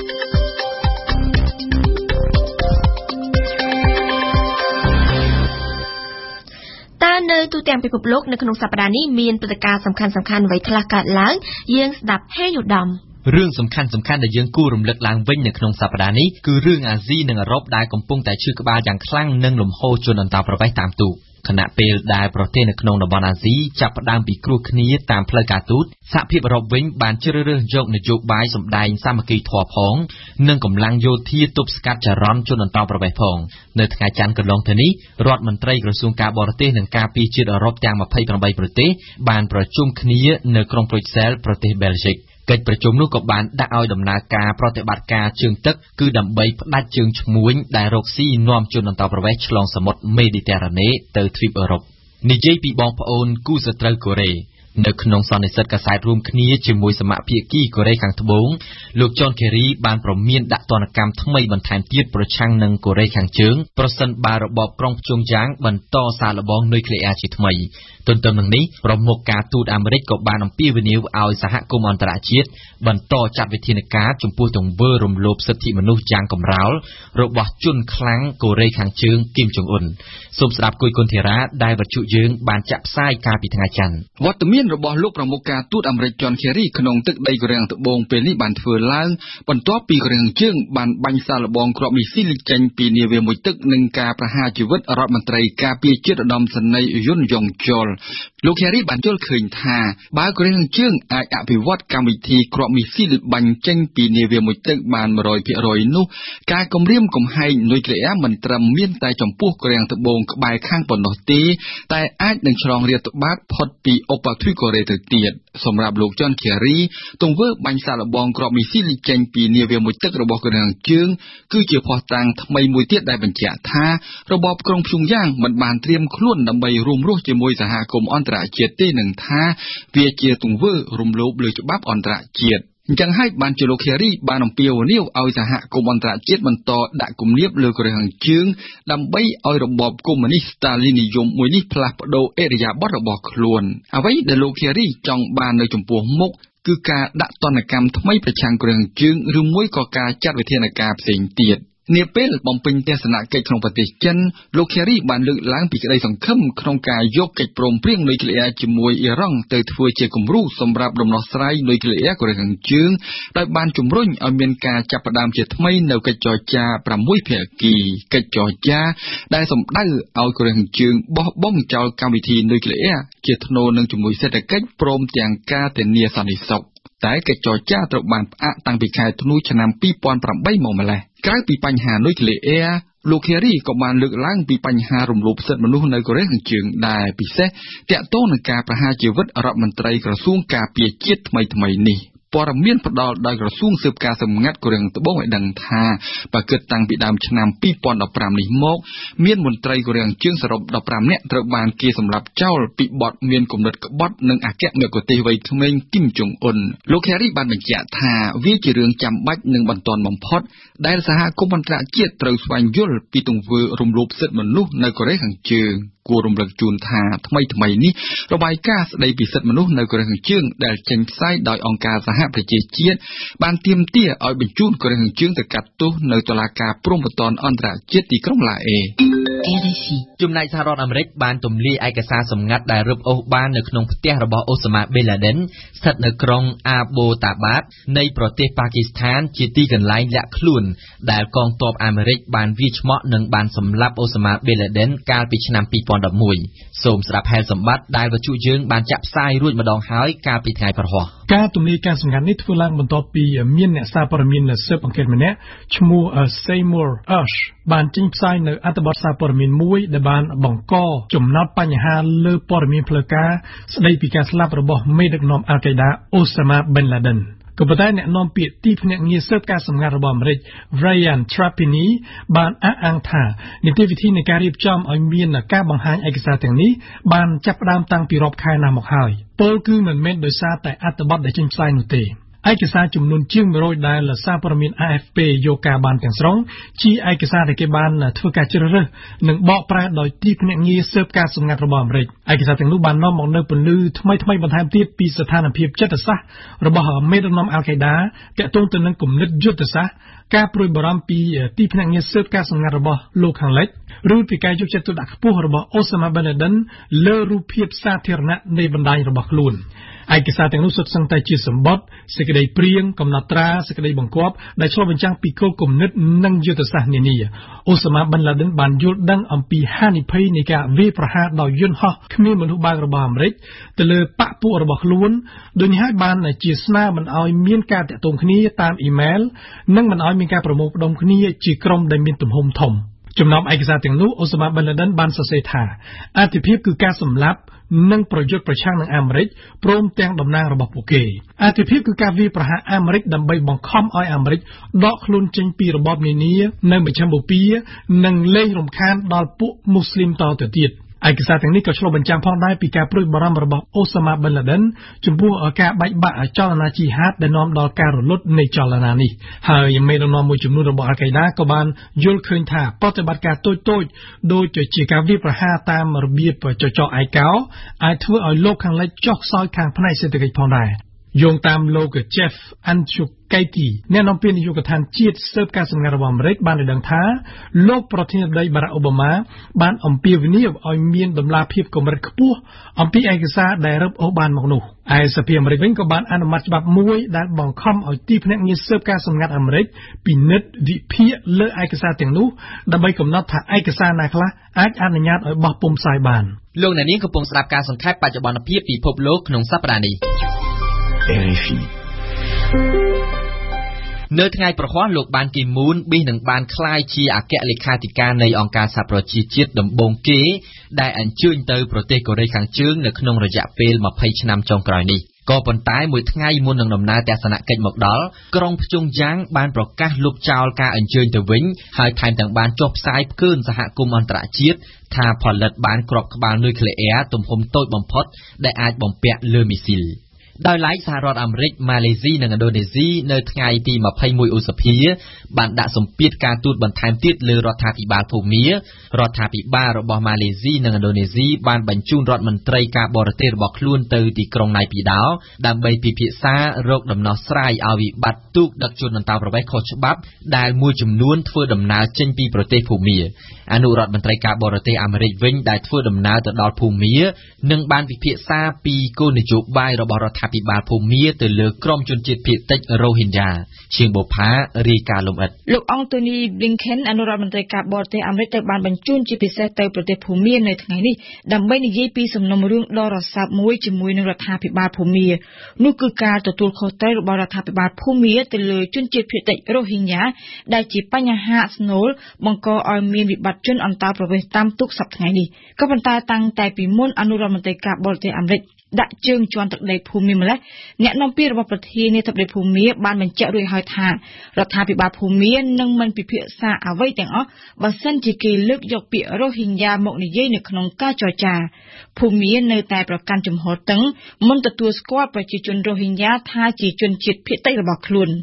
នៅទូទាំងពិភពលោកនៅក្នុងសប្តាហ៍នេះមានព្រឹត្តិការណ៍សំខាន់ៗអ្វីខ្លះកើតឡើងយើងស្ដាប់ហេងឧត្តមរឿងសំខាន់ដែលយើងគួររំលឹកឡើងវិញនៅក្នុងសប្តាហ៍នេះគឺរឿងអាស៊ីនិងអឺរ៉ុបដែលកំពុងតែឈឺក្បាលយ៉ាងខ្លាំងនឹងលំហូរជនអន្តោប្រវេសន៍តាមទូកខណៈពេលដែលប្រទេសនៅក្នុងតំបន់អាស៊ីចាប់ផ្ដើមពិគ្រោះគ្នាតាមផ្លូវការទូតសហភាពអឺរ៉ុបវិញបានជ្រើសរើសយកនយោបាយសម្ដែងសាមគ្គីធម៌ផងនិងកម្លាំងយោធាទប់ស្កាត់ចរន្តជនអន្តោប្រវេសន៍ផងនៅថ្ងៃច័ន្ទកន្លងទៅនេះរដ្ឋមន្ត្រីក្រសួងការបរទេសនិងការពារជាតិអឺរ៉ុបទាំង28ប្រទេសបានប្រជុំគ្នានៅក្រុងប្រុយសែលប្រទេសបែលហ្សិកកិច្ចប្រជុំនោះក៏បានដាក់ឲ្យដំណើរការប្រតិបត្តិការជើងទឹកគឺដើម្បីផ្ដាច់ជើងឈ្មួញដែលរកស៊ីនាំជនអន្តោប្រវេសន៍ឆ្លងសមុទ្រមេឌីទែរ៉ាណេទៅទ្វីបអឺរ៉ុបនិយាយពីបងប្អូនគូសត្រូវកូរ៉េនៅក្នុងសន្និសីទកាសែតរួមគ្នាជាមួយសមាភាគីកូរ៉េខាងត្បូងលោកចន ខេរីបានប្រមានដាក់ទណ្ឌកម្មថ្មីបន្ថែមទៀតប្រឆាំងនឹងកូរ៉េខាងជើងប្រសិនបើរបបក្រុងភ្ជុងយ៉ាងបន្តសាកល្បងនុយក្លេអ៊ែរជាថ្មីទន្ទឹមនឹងនេះប្រមុខការទូតអាមេរិកក៏បានអំពាវនាវឲ្យសហគមន៍អន្តរជាតិបន្តចាត់វិធានការចំពោះទង្វើរំលោភសិទ្ធិមនុស្សយ៉ាងកម្រោលរបស់ជនខ្លាំងកូរ៉េខាងជើងគីមចុងអ៊ុនសូមស្ដាប់គួយគុនធីរ៉ាដែលវិទ្យុយើងបានចាក់ផ្សាយកាលពីថ្ងៃច័ន្ទវត្តមានរបស់លោកប្រមុខការទូតអាមេរិកចន ខេរីក្នុងទឹកដីកូរ៉េខាងត្បូងពេលនេះបានធ្វើឡើងបន្ទាប់ពីកូរ៉េខាងជើងបានបាញ់សាកល្បងគ្រាប់មីស៊ីលចេញពីនាវាមួយទឹកនឹងការប្រហារជីវិតរដ្ឋមន្ត្រីការពារជាតិឧត្តមសេនីយ៍យុនយ៉ុងជុលលោក ខេរីបានយល់ឃើញថាបើកូរ៉េខាងជើងអាចអភិវឌ្ឍកម្មវិធីគ្រាប់មីស៊ីលបាញ់ចេញពីនាវាមួយទឹកបាន 100% នោះការគំរាមកំហែងនុយក្លេអ៊ែរមិនត្រឹមមានតែចំពោះកូរ៉េខាងត្បូងក្បែរខាងប៉ុណ្ណោះទេតែអាចនឹងឆ្លងរាតត្បាតផុតពីឧបទ្វីបកូរ៉េទៅទៀតសម្រាប់លោកចន ខេរីទង្វើបាញ់សាកល្បងគ្រាប់មីស៊ីលចេញពីនាវាមួយទឹករបស់កូរ៉េខាងជើងគឺជាភស្តុតាងថ្មីមួយទៀតដែលបញ្ជាក់ថារបបក្រុងភ្យុងយ៉ាងមិនបានត្រៀមខ្លួនដើម្បីរួមរស់ជាមួយសហគមន៍អន្តរជាតិទេនឹងថាវាជាទង្វើរំលោភលើច្បាប់អន្តរជាតិអញ្ចឹងហើយបានជាលោក ខេរីបានអំពាវនាវឲ្យសហគមន៍អន្តរជាតិបន្តដាក់គំនាបលើកូរ៉េខាងជើងដើម្បីឲ្យរបបកុម្មុយនីសស្តាលីននិយមមួយនេះផ្លាស់ប្ដូរឥរិយាបថរបស់ខ្លួនអ្វីដែលលោក ខេរីចង់បាននៅចំពោះមុខគឺការដាក់ទណ្ឌកម្មថ្មីប្រឆាំងកូរ៉េខាងជើងឬមួយក៏ការចាត់វិធានការផ្សេងទៀតនាពេលបំពេញទស្សនកិច្ចក្នុងប្រទេសចិនលោក ខេរីបានលើកឡើងពីក្តីសង្ឃឹមក្នុងការយកកិច្ចព្រមព្រៀងនុយក្លេអ៊ែរជាមួយអ៊ីរ៉ង់ទៅធ្វើជាគំរូសម្រាប់ដំណោះស្រាយនុយក្លេអ៊ែរកូរ៉េខាងជើងដោយបានជំរុញឲ្យមានការចាប់ផ្ដើមជាថ្មីនៅកិច្ចចរចា6ភាគីកិច្ចចរចាដែលសម្ដៅឲ្យកូរ៉េខាងជើងបោះបង់ចោលកម្មវិធីនុយក្លេអ៊ែរជាថ្នូរនឹងជំនួយសេដ្ឋកិច្ចព្រមទាំងការធានាសន្តិសុខតែកិច្ចចរចាត្រូវបានផ្អាកតាំងពីខែធ្នូឆ្នាំ2008មកម្ល៉េះក្រៅពីបញ្ហានុយក្លេអ៊ែរលោក ខេរីក៏បានលើកឡើងពីបញ្ហារំលោភសិទ្ធិមនុស្សនៅកូរ៉េខាងជើងដែរពិសេសទាក់ទងនឹងការប្រហារជីវិតរដ្ឋមន្ត្រីក្រសួងការពារជាតិថ្មីនេះព័ត៌មានផ្ដល់ដោយក្រសួងស៊ើបការសម្ងាត់កូរ៉េខាងត្បូងឲ្យដឹងថាបើគិតតាំងពីដើមឆ្នាំ2015នេះមកមានមន្ត្រីកូរ៉េខាងជើងសរុប15នាក់ត្រូវបានគេសម្លាប់ចោលពីបទមានគំនិតក្បត់នឹងអគ្គមគ្គុទ្ទេសក៍វ័យក្មេងគីមចុងអ៊ុនលោក ខេរីបានបញ្ជាក់ថាវាជារឿងចាំបាច់និងបន្ទាន់បំផុតដែលសហគមន៍អន្តរជាតិត្រូវស្វែងយល់ពីទង្វើរំលោភសិទ្ធិមនុស្សនៅកូរ៉េខាងជើងគួររំលឹកជូនថាថ្មីនេះរបាយការណ៍ស្ដីពីសិទ្ធិមនុស្សនៅកូរ៉េខាងជើងដែលចេញផ្សាយដោយអង្គការសហប្រជាជាតិបានទាមទារឲ្យបញ្ជូនកូរ៉េខាងជើងទៅកាត់ទោសនៅតុលាការព្រំប្រទានអន្តរជាតិទីក្រុងឡាអេ RFI ចំណែកសហរដ្ឋអាមេរិកបានទម្លាយឯកសារសម្ងាត់ដែលរឹបអូសបាននៅក្នុងផ្ទះរបស់អូសាម៉ាប៊ីនឡាដិនស្ថិតនៅក្រុងអាបូតាបាតនៃប្រទេសប៉ាគីស្ថានជាទីកន្លែងលាក់ខ្លួនដែលកងទ័ពអាមេរិកបានវាយឆ្មក់និងបានសម្លាប់អូសាម៉ាប៊ីនឡាដិនកាលពីឆ្នាំ2011សូមស្ដាប់ហេតុសម្បត្តិដែលវិទ្យុយើងបានចាក់ផ្សាយរួចម្ដងហើយកាលពីថ្ងៃប្រហោះការទម្លាយការសម្ងាត់នេះធ្វើឡើងបន្ទាប់ពីមានអ្នកសារព័ត៌មានស៊ើបអង្កេតម្នាក់ឈ្មោះ Seymour Hersh បានចេញផ្សាយនៅអត្ថបទសារព័ត៌មានមួយដែលបានបង្កចំណាត់បញ្ហាលើព័ត៌មានផ្លូវការស្ដីពីការស្លាប់របស់មេដឹកនាំអាល់កេដាអូសាម៉ាប៊ិនឡាដិនក៏ប៉ុន្តែអ្នកនាំពាក្យទីភ្នាក់ងារស៊ើបការសម្ងាត់របស់អាមេរិក Ryan Trapani បានអះអាងថានីតិវិធីនៃការរៀបចំឲ្យមានការបង្ហាញឯកសារទាំងនេះបានចាប់ផ្ដើមតាំងពីរាប់ខែណាស់មកហើយពលគឺមិនមែនដោយសារតែអត្ថបទដែលចេញផ្សាយនោះទេឯកសារចំនួនជាង100ដែលសារព័ត៌មាន AFP យកការបានទាំងស្រុងជាឯកសារដែលគេបានធ្វើការជ្រើសរើសនិងបកប្រែដោយទីភ្នាក់ងារស៊ើបការសម្ងាត់របស់អាមេរិកឯកសារទាំងនោះបាននាំមកនូវពន្លឺថ្មីបន្ថែមទៀតពីស្ថានភាពចិត្តសាស្ត្ររបស់មេដឹកនាំអាល់កេដាទាក់ទងទៅនឹងគំនិតយុទ្ធសាស្ត្រការព្រួយបារម្ភពីទីភ្នាក់ងារស៊ើបការសម្ងាត់របស់លោកខាងលិចឬពីការយកចិត្តទុកដាក់ខ្ពស់របស់អូសាម៉ាប៊ិនឡាដិនលើរូបភាពសាធារណៈនៃបណ្ដាញរបស់ខ្លួនឯកសារទាំងនោះសុទ្ធសឹងតែជាសម្បត្តិសេចក្តីព្រៀងកំណត់ត្រាសេចក្តីបង្គាប់ដែលឆ្លុះបញ្ចាំងពីគោលគំនិតនិងយុទ្ធសាស្ត្រនានាអូសាម៉ាប៊ិនឡាដិនបានយល់ដឹងអំពីហានិភ័យនៃការវាយប្រហារដោយយន្តហោះគ្មានមនុស្សបើករបស់អាមេរិកទៅលើបកពួករបស់ខ្លួនដូចនេះហើយបានជាស្នើមិនឲ្យមានការតាក់ទងគ្នាតាមអ៊ីមែលនិងមិនឲ្យមានការប្រមូលផ្ដុំគ្នាជាក្រុមដែលមានទំហំធំចំណោមឯកសារទាំងនោះអូសាម៉ាប៊ិនឡាដិនបានសរសេរថាអាទិភាពគឺការសម្លាប់និងប្រយុទ្ធប្រឆាំងនឹងអាមេរិកព្រមទាំងតំណាងរបស់ពួកគេអាទិភាពគឺការវាយប្រហារអាមេរិកដើម្បីបង្ខំឲ្យអាមេរិកដកខ្លួនចេញពីរបបនានានៅមជ្ឈមបូព៌ានិងលែងរំខានដល់ពួកមូស្លីមតទៅទៀតឯកសារទាំងនេះក៏ឆ្លុះបញ្ចាំងផងដែរពីការព្រួយបារម្ភរបស់អូសាម៉ាប៊ិនឡាដិនចំពោះការបែកបាក់ចលនាជីហាតដែលនាំដល់ការរលត់នៃចលនានេះហើយមេដឹកនាំមួយចំនួនរបស់អាល់កេដាក៏បានយល់ឃើញថាប្រតិបត្តិការតូចៗដូចជាការវាយប្រហារតាមរបៀបចចកឯកោអាចធ្វើឲ្យលោកខាងលិចចុះខ្សោយខាងផ្នែកសេដ្ឋកិច្ចផងដែរយោងតាមលោក Jeff Antiochetti អ្នកនាំពាក្យនាយកដ្ឋានជាតិស៊ើបការសម្ងាត់របស់អាមេរិកបានឲ្យដឹងថាលោកប្រធានាធិបតីបារ៉ាក់អូបាម៉ាបានអំពាវនាវឲ្យមានតម្លាភាពកម្រិតខ្ពស់អំពីឯកសារដែលរឹបអូសបានមកនោះឯសភាអាមេរិកវិញក៏បានអនុម័តច្បាប់មួយដែលបង្ខំឲ្យទីភ្នាក់ងារស៊ើបការសម្ងាត់អាមេរិកពិនិត្យវិភាគលើឯកសារទាំងនោះដើម្បីកំណត់ថាឯកសារណាខ្លះអាចអនុញ្ញាតឲ្យបោះពុម្ពផ្សាយបានលោកអ្នកនាងកំពុងស្ដាប់ការសង្ខេបបច្ចុប្បន្នភាពពិភពលោកក្នុងសប្តាហ៍នេះ RFI នៅថ្ងៃប្រហ័សលោកបានគីមូនប៊ីសនឹងបានក្លាយជាអគ្គលេខាធិការនៃអង្គការសហប្រជាជាតិដំបូងគេដែលអញ្ជើញទៅប្រទេសកូរ៉េខាងជើងនៅក្នុងរយៈពេល20ឆ្នាំចុងក្រោយនេះក៏ប៉ុន្តែមួយថ្ងៃមុននឹងដំណើរទស្សនកិច្ចមកដល់ក្រុងភ្ជុងយ៉ាងបានប្រកាសលុបចោលការអញ្ជើញទៅវិញហើយថែមទាំងបានចុះផ្សាយផ្កើនសហគមន៍អន្តរជាតិថាផលិតបានគ្រាប់ក្បាលនុយក្លេអ៊ែរទំហំតូចបំផុតដែលអាចបំពាក់លើមីស៊ីលដោយឡែកសហរដ្ឋអាមេរិកម៉ាឡេស៊ីនិងឥណ្ឌូនេស៊ីនៅថ្ងៃទី21ឧសភាបានដាក់សម្ពាធការទូតបន្ថែមទៀតលើរដ្ឋាភិបាលភូមារដ្ឋាភិបាលរបស់ម៉ាឡេស៊ីនិងឥណ្ឌូនេស៊ីបានបញ្ជូនរដ្ឋមន្ត្រីការបរទេសរបស់ខ្លួនទៅទីក្រុងណៃពីដោដើម្បីពិភាក្សារកដំណោះស្រាយឲ្យវិបត្តិទូកដឹកជញ្ជូនអន្តោប្រវេសន៍ខុសច្បាប់ដែលមួយចំនួនធ្វើដំណើរចេញពីប្រទេសភូមាអនុរដ្ឋមន្ត្រីការបរទេសអាមេរិកវិញដែលធ្វើដំណើរទៅដល់ភូមានឹងបានពិភាក្សាពីគោលនយោបាយរបស់រដ្ឋាភិបាលភូមាទៅលើក្រុមជនជាតិភាគតិចរ៉ូហីញយ៉ាជាងបូផារាយការណ៍លំអិតលោកអង់តូនី Blinken អនុរដ្ឋមន្ត្រីការបរទេសអាមេរិកបានបញ្ជូនជាពិសេសទៅប្រទេសភូមានៅថ្ងៃនេះដើម្បីនិយាយពីសំណុំរឿងដ៏រសើបមួយជាមួយនឹងរដ្ឋាភិបាលភូមានោះគឺការទទួលខុសត្រូវរបស់រដ្ឋាភិបាលភូមាទៅលើជនជាតិភាគតិចរ៉ូហីញយ៉ាដែលជាបញ្ហាស្នូលបង្កឲ្យមានវិបត្តិជនអន្តោប្រវេសន៍តាមទូកសប្តាហ៍ថ្ងៃនេះក៏ប៉ុន្តែតាំងតែពីមុនអនុរដ្ឋមន្ត្រីការបរទេសអាមេរិកដាក់ជើងជាន់ទឹកដីភូមាម្លេះអ្នកនាំពាក្យរបស់ប្រធានាធិបតីភូមាបានបញ្ជាក់រួចហើយថារដ្ឋាភិបាលភូមានឹងមិនពិភាក្សាអ្វីទាំងអស់បើសិនជាគេលើកយកពាក្យរ៉ូហីញយ៉ាមកនិយាយនៅក្នុងការចរចាភូមានៅតែប្រកាន់ជំហរតឹងមិនទទួលស្គាល់ប្រជាជនរ៉ូហីញយ៉ាថាជាជនជាតិភាគតិចរបស់ខ្លួន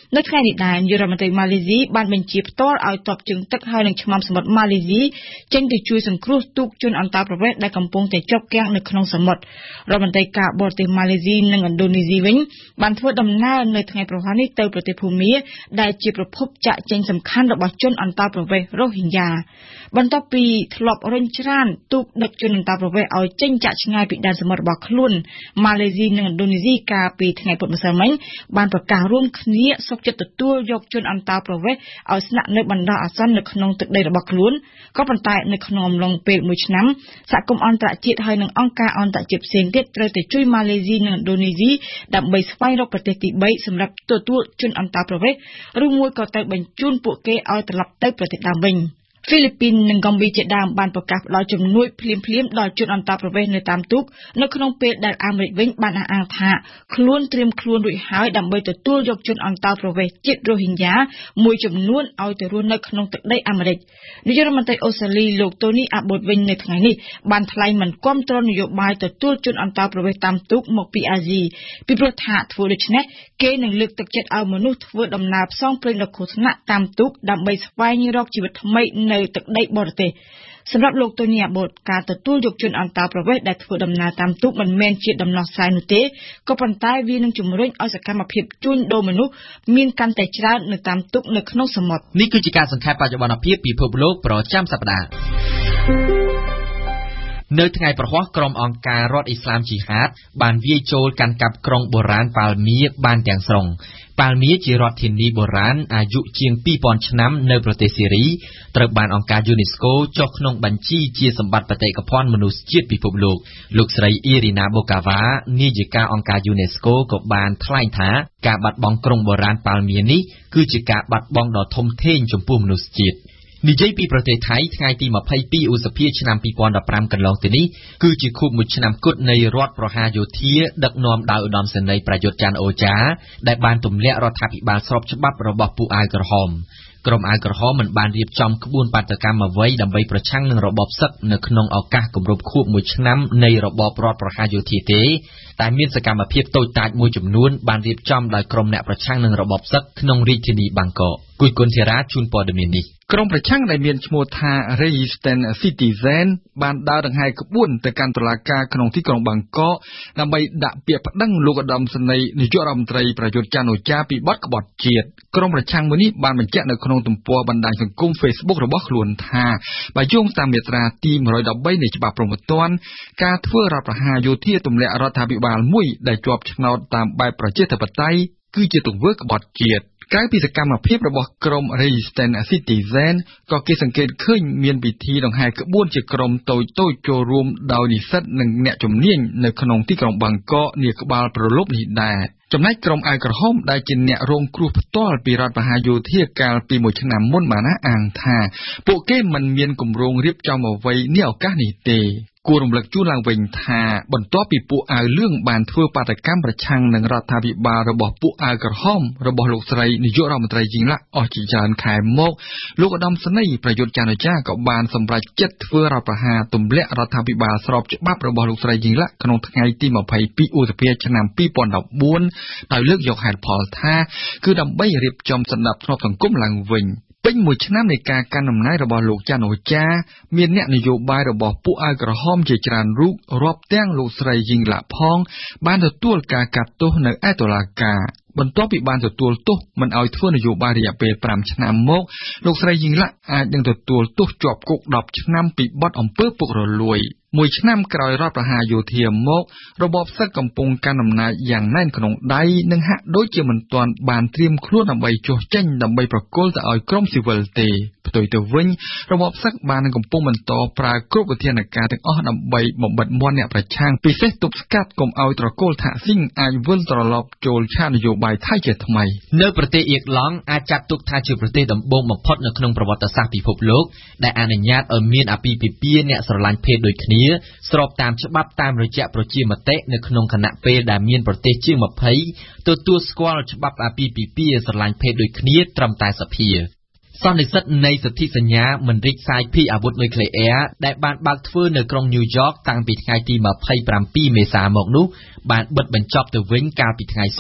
នៅថ្ងៃនេះដែរនាយករដ្ឋមន្ត្រីម៉ាឡេស៊ីបានបញ្ជាផ្ទាល់ឲ្យទ័ពជើងទឹកហើយនឹងឆ្មាំសមុទ្រម៉ាឡេស៊ីចេញទៅជួយសង្គ្រោះទូកជនអន្តោប្រវេសន៍ដែលកំពុងតែជាប់គាំងនៅក្នុងសមុទ្ររដ្ឋមន្ត្រីការបរទេសម៉ាឡេស៊ីនិងឥណ្ឌូនេស៊ីវិញបានធ្វើដំណើរនៅថ្ងៃប្រហ័សនេះទៅប្រទេសភូមាដែលជាប្រភពចាក់ចេញសំខាន់របស់ជនអន្តោប្រវេសន៍រ៉ូហីញ៉ាបន្ទាប់ពីធ្លាប់រុញច្រានទូកដឹកជនអន្តោប្រវេសន៍ឲ្យចេញចាក់ឆ្ងាយពីដែនសមុទ្ររបស់ខ្លួនម៉ាឡេស៊ីនិងឥណ្ឌូនេស៊ីកាលពីថ្ងៃពុធម្សិលមិញបានប្រកាសរួមគ្នាសុខចិត្តទទួលយកជនអន្តោប្រវេសន៍ឲ្យស្នាក់នៅបណ្ដោះអាសន្ននៅក្នុងទឹកដីរបស់ខ្លួនក៏ប៉ុន្តែនៅក្នុងអំឡុងពេលមួយឆ្នាំសហគមន៍អន្តរជាតិហើយនិងអង្គការអន្តរជាតិផ្សេងទៀតត្រូវតែជួយម៉ាឡេស៊ីនិងឥណ្ឌូនេស៊ីដើម្បីស្វែងរកប្រទេសទី3សម្រាប់ទទួលជនអន្តោប្រវេសន៍ឬមួយក៏ទៅបញ្ជូនពួកគេឲ្យត្រឡប់ទៅប្រទេសដើមវិញហ្វីលីពីននិងហ្គាំប៊ីជាដើមបានប្រកាសផ្ដល់ជំនួយភ្លាមៗដល់ជនអន្តោប្រវេសន៍នៅតាមទូកនៅក្នុងពេលដែលអាមេរិកវិញបានអះអាងថាខ្លួនត្រៀមខ្លួនរួចហើយដើម្បីទទួលយកជនអន្តោប្រវេសន៍ជាតិរ៉ូហីញ៉ាមួយចំនួនឲ្យទៅរស់នៅក្នុងទឹកដីអាមេរិកនាយករដ្ឋមន្ត្រីអូស្ត្រាលីលោកតូនីអាបូតវិញនៅថ្ងៃនេះបានថ្លែងមិនគាំទ្រនយោបាយទទួលជនអន្តោប្រវេសន៍តាមទូកមកពីអាស៊ីពីព្រោះថាធ្វើដូច្នេះគេនឹងលើកទឹកចិត្តឲ្យមនុស្សធ្វើដំណើរផ្សងព្រេងដ៏គ្រោះថ្នាក់តាមទូកដើម្បីស្វែងរកជីវិតថ្មីនៅទឹកដីបរទេសសម្រាប់លោកតូនីអាបូតការទទួលយកជនអន្តោប្រវេសន៍ដែលធ្វើដំណើរតាមទូកមិនមែនជាដំណោះស្រាយនោះទេក៏ប៉ុន្តែវានឹងជំរុញឲ្យសកម្មភាពជួញដូរមនុស្សមានកាន់តែច្រើននៅតាមទូកនៅក្នុងសមុទ្រនេះគឺជាការសង្ខេបបច្ចុប្បន្នភាពពិភពលោកប្រចាំសប្តាហ៍នៅថ្ងៃប្រហ័សក្រុមអង្គការរដ្ឋអ៊ីស្លាមជីហាតបានវាយចូលកាន់កាប់ក្រុងបុរាណប៉ាល់មៀបានទាំងស្រុងប៉ាល់មៀជារដ្ឋធានីបុរាណអាយុជាង 2000 ឆ្នាំនៅប្រទេសសេរីត្រូវបានអង្គការ UNESCO ចុះក្នុងបញ្ជីជាសម្បត្តិបេតិកភណ្ឌមនុស្សជាតិពិភពលោកស្រីអ៊ីរីណាបូកាវ៉ានាយិកាអង្គការ UNESCO ក៏បានថ្លែងថាការបាត់បង់ក្រុងបុរាណប៉ាល់មៀនេះគឺជាការបាត់បង់ដ៏ធំធេងចំពោះមនុស្សជាតិនិយាយពីប្រទេសថៃថ្ងៃទី22ឧសភាឆ្នាំ2015កន្លងទៅនេះគឺជាខួប1ឆ្នាំគត់នៃរដ្ឋប្រហារយោធាដឹកនាំដោយឧត្តមសេនីយ៍ប្រយុទ្ធច័ន្ទអូចាដែលបានទម្លាក់រដ្ឋាភិបាលស្របច្បាប់របស់ពួកអាវក្រហមក្រុមអាវក្រហមមិនបានរៀបចំក្បួនបាតកម្មអ្វីដើម្បីប្រឆាំងនឹងរបបសឹកនៅក្នុងឱកាសគម្រប់ខួប1ឆ្នាំនៃរបបរដ្ឋប្រហារយោធាទេតែមានសកម្មភាពតូចតាចមួយចំនួនបានរៀបចំដោយក្រុមអ្នកប្រឆាំងនឹងរបបសឹកក្នុងរាជធានីបាងកកគួយគុណធារាជូនព័ត៌មាននេះក្រុមប្រឆាំងដែលមានឈ្មោះថា Resistance Citizen បានដើរដង្ហែក្បួនទៅកាន់តុលាការក្នុងទីក្រុងបាងកកដើម្បីដាក់ពាក្យប្តឹងលោកឧត្តមសេនីយ៍នាយករដ្ឋមន្ត្រីប្រយុទ្ធច័ន្ទអូចាពីបទក្បត់ជាតិក្រុមប្រឆាំងមួយនេះបានបញ្ជាក់នៅក្នុងទំព័របណ្ដាញសង្គម Facebook របស់ខ្លួនថាបើយោងតាមមាត្រាទី113នៃច្បាប់ព្រហ្មទណ្ឌការធ្វើរដ្ឋប្រហារយោធាទម្លាក់រដ្ឋាភិបាលមួយដែលជាប់ឆ្នោតតាមបែបប្រជាធិបតេយ្យគឺជាទង្វើក្បត់ជាតិក្រៅពីសកម្មភាពរបស់ក្រុម Resistance Citizen ក៏គេសង្កេតឃើញមានពិធីដង្ហែក្បួនជាក្រុមតូចៗចូលរួមដោយនិស្សិតនិងអ្នកជំនាញនៅក្នុងទីក្រុងបាងកកនាក្បាលប្រលប់នេះដែរចំណែកក្រុមអាវក្រហមដែលជាអ្នករងគ្រោះផ្ទាល់ពីរដ្ឋប្រហារយោធាកាលពី1ឆ្នាំមុនបានអះអាងថាពួកគេមិនមានគម្រោងរៀបចំអ្វីនាឱកាសនេះទេគួររំលឹកជូនឡើងវិញថាបន្ទាប់ពីពួកអាវលឿងបានធ្វើបាតកម្មប្រឆាំងនឹងរដ្ឋាភិបាលរបស់ពួកអាវក្រហមរបស់លោកស្រីនាយករដ្ឋមន្ត្រីយីងឡាក់អស់ជាច្រើនខែមកលោកឧត្តមសេនីយ៍ប្រយុទ្ធច័ន្ទអូចាក៏បានសម្រេចចិត្តធ្វើរដ្ឋប្រហារទម្លាក់រដ្ឋាភិបាលស្របច្បាប់របស់លោកស្រីយីងឡាក់ក្នុងថ្ងៃទី22ឧសភាឆ្នាំ2014ដោយលើកយកហេតុផលថាគឺដើម្បីរៀបចំសណ្ដាប់ធ្នាប់សង្គមឡើងវិញពេញមួយឆ្នាំនៃការកាន់អំណាចរបស់លោកច័ន្ទអូចាមានអ្នកនយោបាយរបស់ពួកអាវក្រហមជាច្រើនរូបរាប់ទាំងលោកស្រីយីងឡាក់ផងបានទទួលការកាត់ទោសនៅឯតុលាការបន្ទាប់ពីបានទទួលទោសមិនឲ្យធ្វើនយោបាយរយៈពេល5ឆ្នាំមកលោកស្រីយីងឡាក់អាចនឹងទទួលទោសជាប់គុក10ឆ្នាំពីបទអំពើពុករលួយមួយឆ្នាំក្រោយរដ្ឋប្រហារយោធាមករបបសឹកកំពុងកាន់អំណាចយ៉ាងណែនក្នុងដៃនិងហាក់ដូចជាមិនទាន់បានត្រៀមខ្លួនដើម្បីចុះចេញដើម្បីប្រគល់ទៅឲ្យក្រុមស៊ីវិលទេផ្ទុយទៅវិញរបបសឹកបានកំពុងបន្តប្រើគ្រប់វិធានការទាំងអស់ដើម្បីបំបិទមាត់អ្នកប្រឆាំងពិសេសទប់ស្កាត់កុំឲ្យត្រកូលថាក់ស៊ីងអាចវិលត្រឡប់ចូលឆាកនយោបាយថៃជាថ្មីនៅប្រទេសអៀកឡង់អាចចាត់ទុកថាជាប្រទេសដំបូងបំផុតនៅក្នុងប្រវត្តិសាស្ត្រពិភពលោកដែលអនុញ្ញាតឲ្យមានអាពាហ៍ពិពាហ៍អ្នកស្រឡាញ់ភេទដូចគ្នាស្របតាមច្បាប់តាមរយៈប្រជាមតិនៅក្នុងគណៈពេលដែលមានប្រទេសជាង20ទទួលស្គាល់ច្បាប់អាពាហ៍ពិពាហ៍ស្រឡាញ់ភេទដូចគ្នាត្រឹមតែសភាសន្និសីទនៃសន្ធិសញ្ញាមិនរីកសាយភាយអាវុធនុយក្លេអ៊ែរដែលបានបើកធ្វើនៅក្រុងញូវយ៉កតាំងពីថ្ងៃទី27មេសាមកនោះបានបិទបញ្ចប់ទៅវិញកាលពីថ្ងៃសុក្រ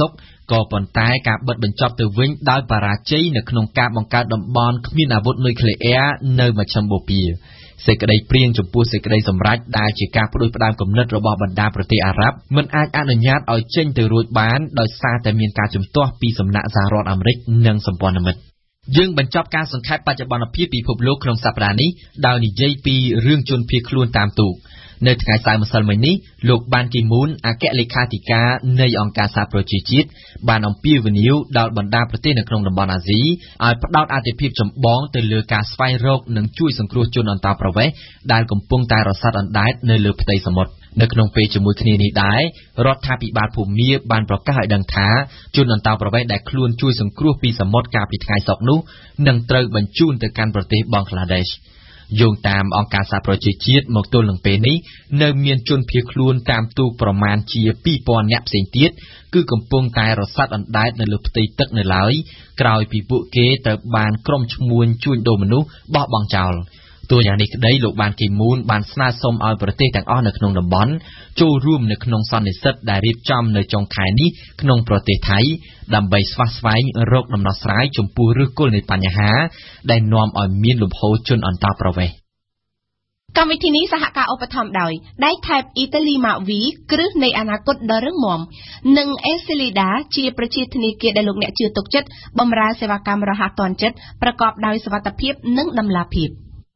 ក៏ប៉ុន្តែការបិទបញ្ចប់ទៅវិញដោយបរាជ័យនៅក្នុងការបង្កើតតំបន់គ្មានអាវុធនុយក្លេអ៊ែរនៅមជ្ឈិមបូព៌ាសេចក្តីព្រាងចំពោះសេចក្តីសម្រេចដែលជាការផ្ដួចផ្ដើមគំនិតរបស់បណ្ដាប្រទេសអារ៉ាប់មិនអាចអនុញ្ញាតឲ្យចេញទៅរួចបានដោយសារតែមានការជំទាស់ពីសំណាក់សហរដ្ឋអាមេរិកនិងសម្ព័ន្ធមិត្តយើងបញ្ចប់ការសង្ខេបបច្ចុប្បន្នភាពពិភពលោកក្នុងសប្តាហ៍នេះដោយនិយាយពីរឿងជនភៀសខ្លួនតាមទូកនៅថ្ងៃសៅរ៍ម្សិលមិញនេះលោកបានគីមូនអគ្គលេខាធិការនៃអង្គការសហប្រជាជាតិបានអំពាវនាវដល់បណ្ដាប្រទេសនៅក្នុងតំបន់អាស៊ីឲ្យផ្ដោតអាទិភាពចម្បងទៅលើការស្វែងរកនិងជួយសង្គ្រោះជនអន្តោប្រវេសន៍ដែលកំពុងតែរសាត់អណ្ដែតនៅលើផ្ទៃសមុទ្រនៅក្នុងពេលជាមួយគ្នានេះដែររដ្ឋាភិបាលភូមាបានប្រកាសឲ្យដឹងថាជនអន្តោប្រវេសន៍ដែលខ្លួនជួយសង្គ្រោះពីសមុទ្រកាលពីថ្ងៃសុក្រនោះនឹងត្រូវបញ្ជូនទៅកាន់ប្រទេសបង់ក្លាដេសយោងតាមអង្គការសហប្រជាជាតិមកទល់នឹងពេលនេះនៅមានជនភៀសខ្លួនតាមទូកប្រមាណជា 2000 នាក់ផ្សេងទៀតគឺកំពុងតែរសាត់អណ្ដែតនៅលើផ្ទៃទឹកនៅឡើយក្រោយពីពួកគេត្រូវបានក្រុមឈ្មួញជួញដូរមនុស្សបោះបង់ចោលទោះយ៉ាងនេះក្តីលោកបានគីមូនបានស្នើសុំឲ្យប្រទេសទាំងអស់នៅក្នុងតំបន់ចូលរួមនៅក្នុងសន្និសីទដែលរៀបចំនៅចុងខែនេះក្នុងប្រទេសថៃដើម្បីស្វះស្វែងរកដំណោះស្រាយចំពោះឫសគល់នៃបញ្ហាដែលនាំឲ្យមានលំហូរជនអន្តោប្រវេសន៍កម្មវិធីនេះសហការឧបត្ថម្ភដោយដៃថែបអ៊ីតាលីម៉ាវីគ្រឹះនៃអនាគតដ៏រឹងមាំនិងអេសេលីដាជាប្រជាធនាគារដែលលោកអ្នកជឿទុកចិត្តបម្រើសេវាកម្មរហ័សទាន់ចិត្តប្រកបដោយសុវត្ថិភាពនិងតម្លាភាព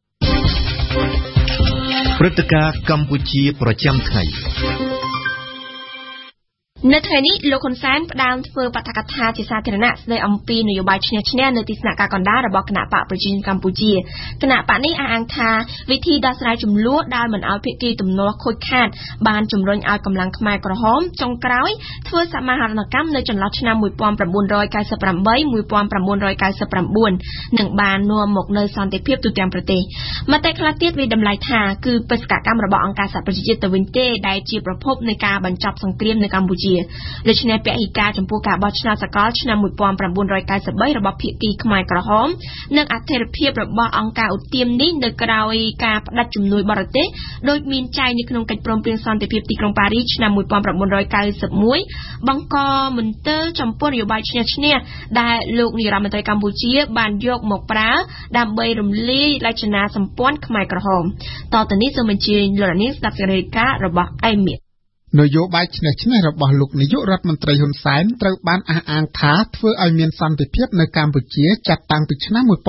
ព្រឹត្តិការណ៍កម្ពុជាប្រចាំថ្ងៃនៅថ្ងៃនេះលោកហ៊ុនសែនផ្ដើមធ្វើបទកថាជាសាធារណៈស្ដីអំពីនយោបាយឈ្នះឈ្នះនៅទីស្នាក់ការកណ្ដាលរបស់គណៈបកប្រជាជនកម្ពុជាគណៈបកនេះអះអាងថាវិធីដោះស្រាយចំនួនដែលមិនឲ្យភាគីទំនាស់ខូចខាតបានជំរុញឲ្យកម្លាំងខ្មែរក្រហមចុងក្រោយធ្វើសមាហរណកម្មនៅចន្លោះឆ្នាំ1998-1999និងបាននាំមកនូវសន្តិភាពទូទាំងប្រទេសមតិខ្លះទៀតវាតម្លៃថាគឺបេសកកម្មរបស់អង្គការសហប្រជាជាតិទៅវិញទេដែលជាប្រភពនៃការបញ្ចប់សង្គ្រាមនៅកម្ពុជាដូច្នេះពហិការចំពោះការបោះឆ្នោតសកលឆ្នាំ1993របស់ភាគីខ្មែរក្រហមនិងអធិរភាពរបស់អង្គការឧទាមនេះនៅក្រោយការផ្ដាច់ជំនួយបរទេសដោយមានចែងនៅក្នុងកិច្ចព្រមព្រៀងសន្តិភាពទីក្រុងប៉ារីសឆ្នាំ1991បង្កមន្ទិលចំពោះនយោបាយឈ្នះឈ្នះដែលលោកនាយរដ្ឋមន្ត្រីកម្ពុជាបានយកមកប្រើដើម្បីរំលាយរចនាសម្ព័ន្ធខ្មែរក្រហមតទៅនេះសូមអញ្ជើញលោកនាងស្ដាប់សេចក្តីរាយការណ៍របស់អេមៀនយោបាយឈ្នះឈ្នះរបស់លោកនាយករដ្ឋមន្ត្រីហ៊ុនសែនត្រូវបានអះអាងថាធ្វើឲ្យមានសន្តិភាពនៅកម្ពុជាចាប់តាំងពីឆ្នាំ1998-1999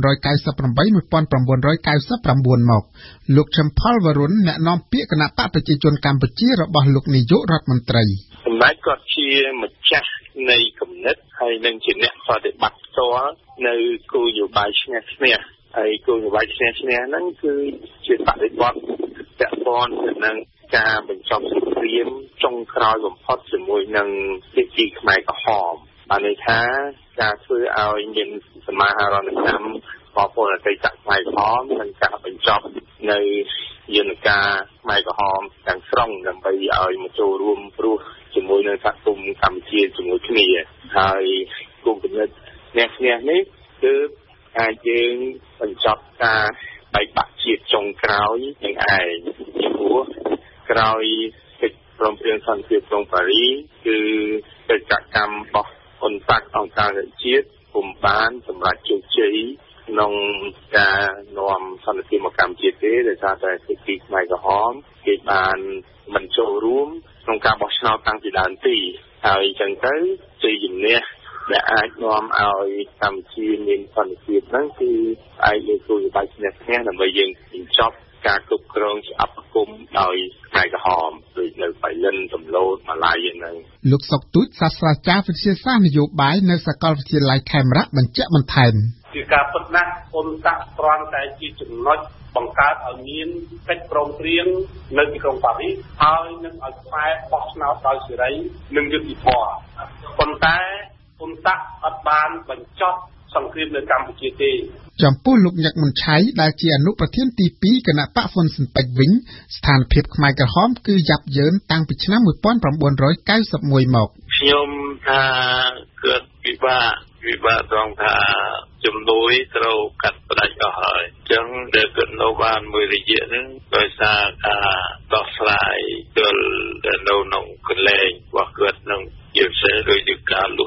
មកលោកឈឹមផលវរុនអ្នកនាំពាក្យគណៈបកប្រជាជនកម្ពុជារបស់លោកនាយករដ្ឋមន្ត្រីសម្ដេចគាត់ជាម្ចាស់នៃគំនិតហើយនឹងជាអ្នកបដិបត្តិផ្ទាល់នៅគោលនយោបាយឈ្នះឈ្នះហើយគោលនយោបាយឈ្នះឈ្នះហ្នឹងគឺជាបដិបត្តិពាក់ព័ន្ធទៅនឹងការបញ្ចប់សង្គ្រាមចុងក្រោយបំផុតជាមួយនឹងភាគីខ្មែរក្រហមបានន័យថាការធ្វើឲ្យមានសមាហរណកម្មបងប្អូនអតីតខ្មែរក្រហមនិងការបញ្ចប់នៅយន្តការខ្មែរក្រហមទាំងស្រុងដើម្បីឲ្យមកចូលរួមរស់ជាមួយនឹងសហគមន៍កម្ពុជាជាមួយគ្នាហើយគោលគំនិតអ្នកឈ្នះនេះគឺអាចយើងបញ្ចប់ការបែកបាក់ជាតិចុងក្រោយនឹងឯងពីព្រោះក្រោយកិច្ចព្រមព្រៀងសន្តិភាពក្រុងប៉ារីសគឺកិច្ចកម្មរបស់អង្គការជាតិពុំបានសម្រេចជោគជ័យក្នុងការនាំសន្តិភាពមកកម្ពុជាទេដោយសារតែភាគីខ្មែរក្រហមគេបានមិនចូលរួមក្នុងការបោះឆ្នោតតាំងពីដើមទីហើយអញ្ចឹងទៅជ័យជំនះដែលអាចនាំឲ្យកម្ពុជាមានសន្តិភាពហ្នឹងគឺឯកគោលនយោបាយឈ្នះឈ្នះដើម្បីយើងបញ្ចប់ការគ្រប់គ្រងជាអបគមដោយខ្មែរក្រហមដូចនៅបៃលិនសំឡូតម៉ាឡៃហ្នឹងលោកសុកទូចសាស្ត្រាចារ្យវិទ្យាសាស្ត្រនយោបាយនៅសាកលវិទ្យាល័យខេមរៈបញ្ជាក់បន្ថែមជាការពិតណាស់អ៊ុនតាក់ត្រង់តែជាចំណុចបង្កើតឲ្យមានកិច្ចព្រមព្រៀងនៅទីក្រុងប៉ារីសហើយនឹងឲ្យខ្សែបោះឆ្នោតដោយសេរីនិងយុត្តិធម៌ប៉ុន្តែអ៊ុនតាក់អត់បានបញ្ចប់សង្គ្រាមនៅកម្ពុជាទេចំពោះលោកញឹកមុនឆៃដែលជាអនុប្រធានទី2គណៈបកហ៊ុនស៊ិនប៉ិចវិញស្ថានភាពខ្មែរក្រហមគឺយ៉ាប់យ៉ឺនតាំងពីឆ្នាំ1991មកខ្ញុំថាកើតវិបាកត្រង់ថាជំនួយត្រូវកាត់ផ្ដាច់អស់ហើយអញ្ចឹងដែលគាត់នៅបានមួយរយៈហ្នឹងដោយសារការដោះស្រាយទល់នៅក្នុងកន្លែងរបស់គាត់នឹងជាពិសេសដូចជាការ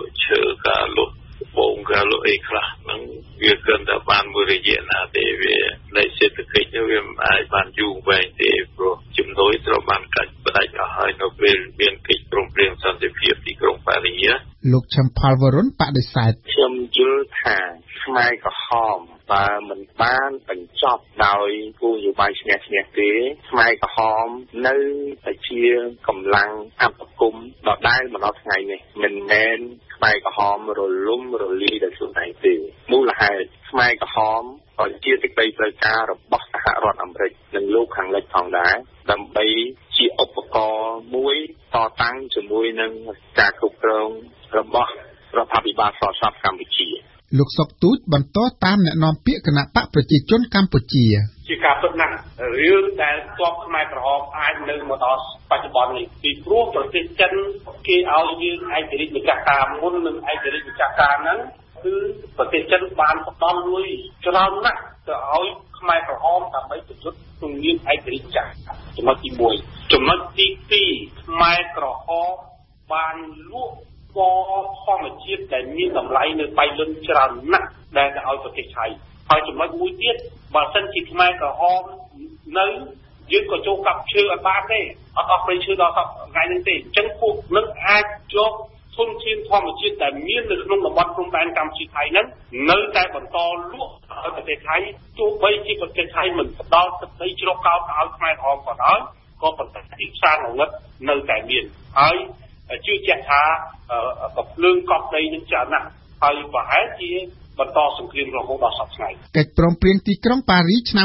អីខ្លះហ្នឹងវាគ្រាន់តែបានមួយរយៈណាទេវានៃសេដ្ឋកិច្ចវាមិនអាចបានយូរវែងទេព្រោះជំនួយត្រូវបានកាត់ផ្តាច់អស់ហើយនៅពេលមានកិច្ចព្រមព្រៀងសន្តិភាពទីក្រុងប៉ារីសលោកឈឹមផលវរុនបដិសេធខ្ញុំយល់ថាខ្មែរក្រហមបើមិនបានបញ្ចប់ដោយគោលនយោបាយឈ្នះឈ្នះទេខ្មែរក្រហមនៅតែជាកម្លាំងអបគមដដែលមកដល់ថ្ងៃនេះមិនមែនខ្មែរក្រហមរលំរលាយដោយខ្លួនឯងទេមូលហេតុខ្មែរក្រហមក៏ជាសេចក្តីត្រូវការរបស់សហរដ្ឋអាមេរិកនិងលោកខាងលិចផងដែរដើម្បីជាឧបករណ៍មួយតតាំងជាមួយនឹងការគ្រប់គ្រងរបស់រដ្ឋាភិបាលសសកម្ពុជាលោកសុកទូចបន្តតាមអ្នកនាំពាក្យគណៈបកប្រជាជនកម្ពុជាជាការពិតណាស់រឿងដែលទ័ពខ្មែរក្រហមអាចនៅមកដល់បច្ចុប្បន្ននេះពីព្រោះប្រទេសចិនគេឲ្យយើងឯករាជ្យម្ចាស់ការមុននិងឯករាជ្យម្ចាស់ការហ្នឹងគឺប្រទេសចិនបានផ្ដល់លុយច្រើនណាស់ទៅឲ្យខ្មែរក្រហមដើម្បីប្រយុទ្ធក្នុងនាមឯករាជ្យម្ចាស់ចំណុចទី1ចំណុចទី2ខ្មែរក្រហមបានលក់ពណ៌ធម្មជាតិដែលមានតម្លៃនៅបៃលុនច្រើនណាស់ដែលទៅឲ្យប្រទេសថៃហើយចំណុចមួយទៀតបើសិនជាខ្មែរក្រហមនៅយើងក៏ចូលកាប់ឈើអត់បានទេអត់អស់ព្រៃឈើដល់ថ្ងៃនេះទេអញ្ចឹងពួកនឹងអាចយកធនធានធម្មជាតិដែលមាននៅក្នុងតំបន់ព្រំដែនកម្ពុជាថៃហ្នឹងនៅតែបន្តលក់ឲ្យប្រទេសថៃទោះបីជាប្រទេសថៃមិនផ្ដល់ទឹកដីជ្រកកោតឲ្យខ្មែរក្រហមក៏ដោយក៏ប៉ុន្តែទីផ្សារងឹតនៅតែមានហើយជឿជាក់ថាកំភ្លើងកប់ដីនឹងច្រើនណាស់ហើយប្រហែលជាបន្តសង្គ្រាមរហូតដល់សប្តាហ៍ថ្ងៃកិច្ចព្រមព្រៀងទីក្រុងប៉ារីសឆ្នាំ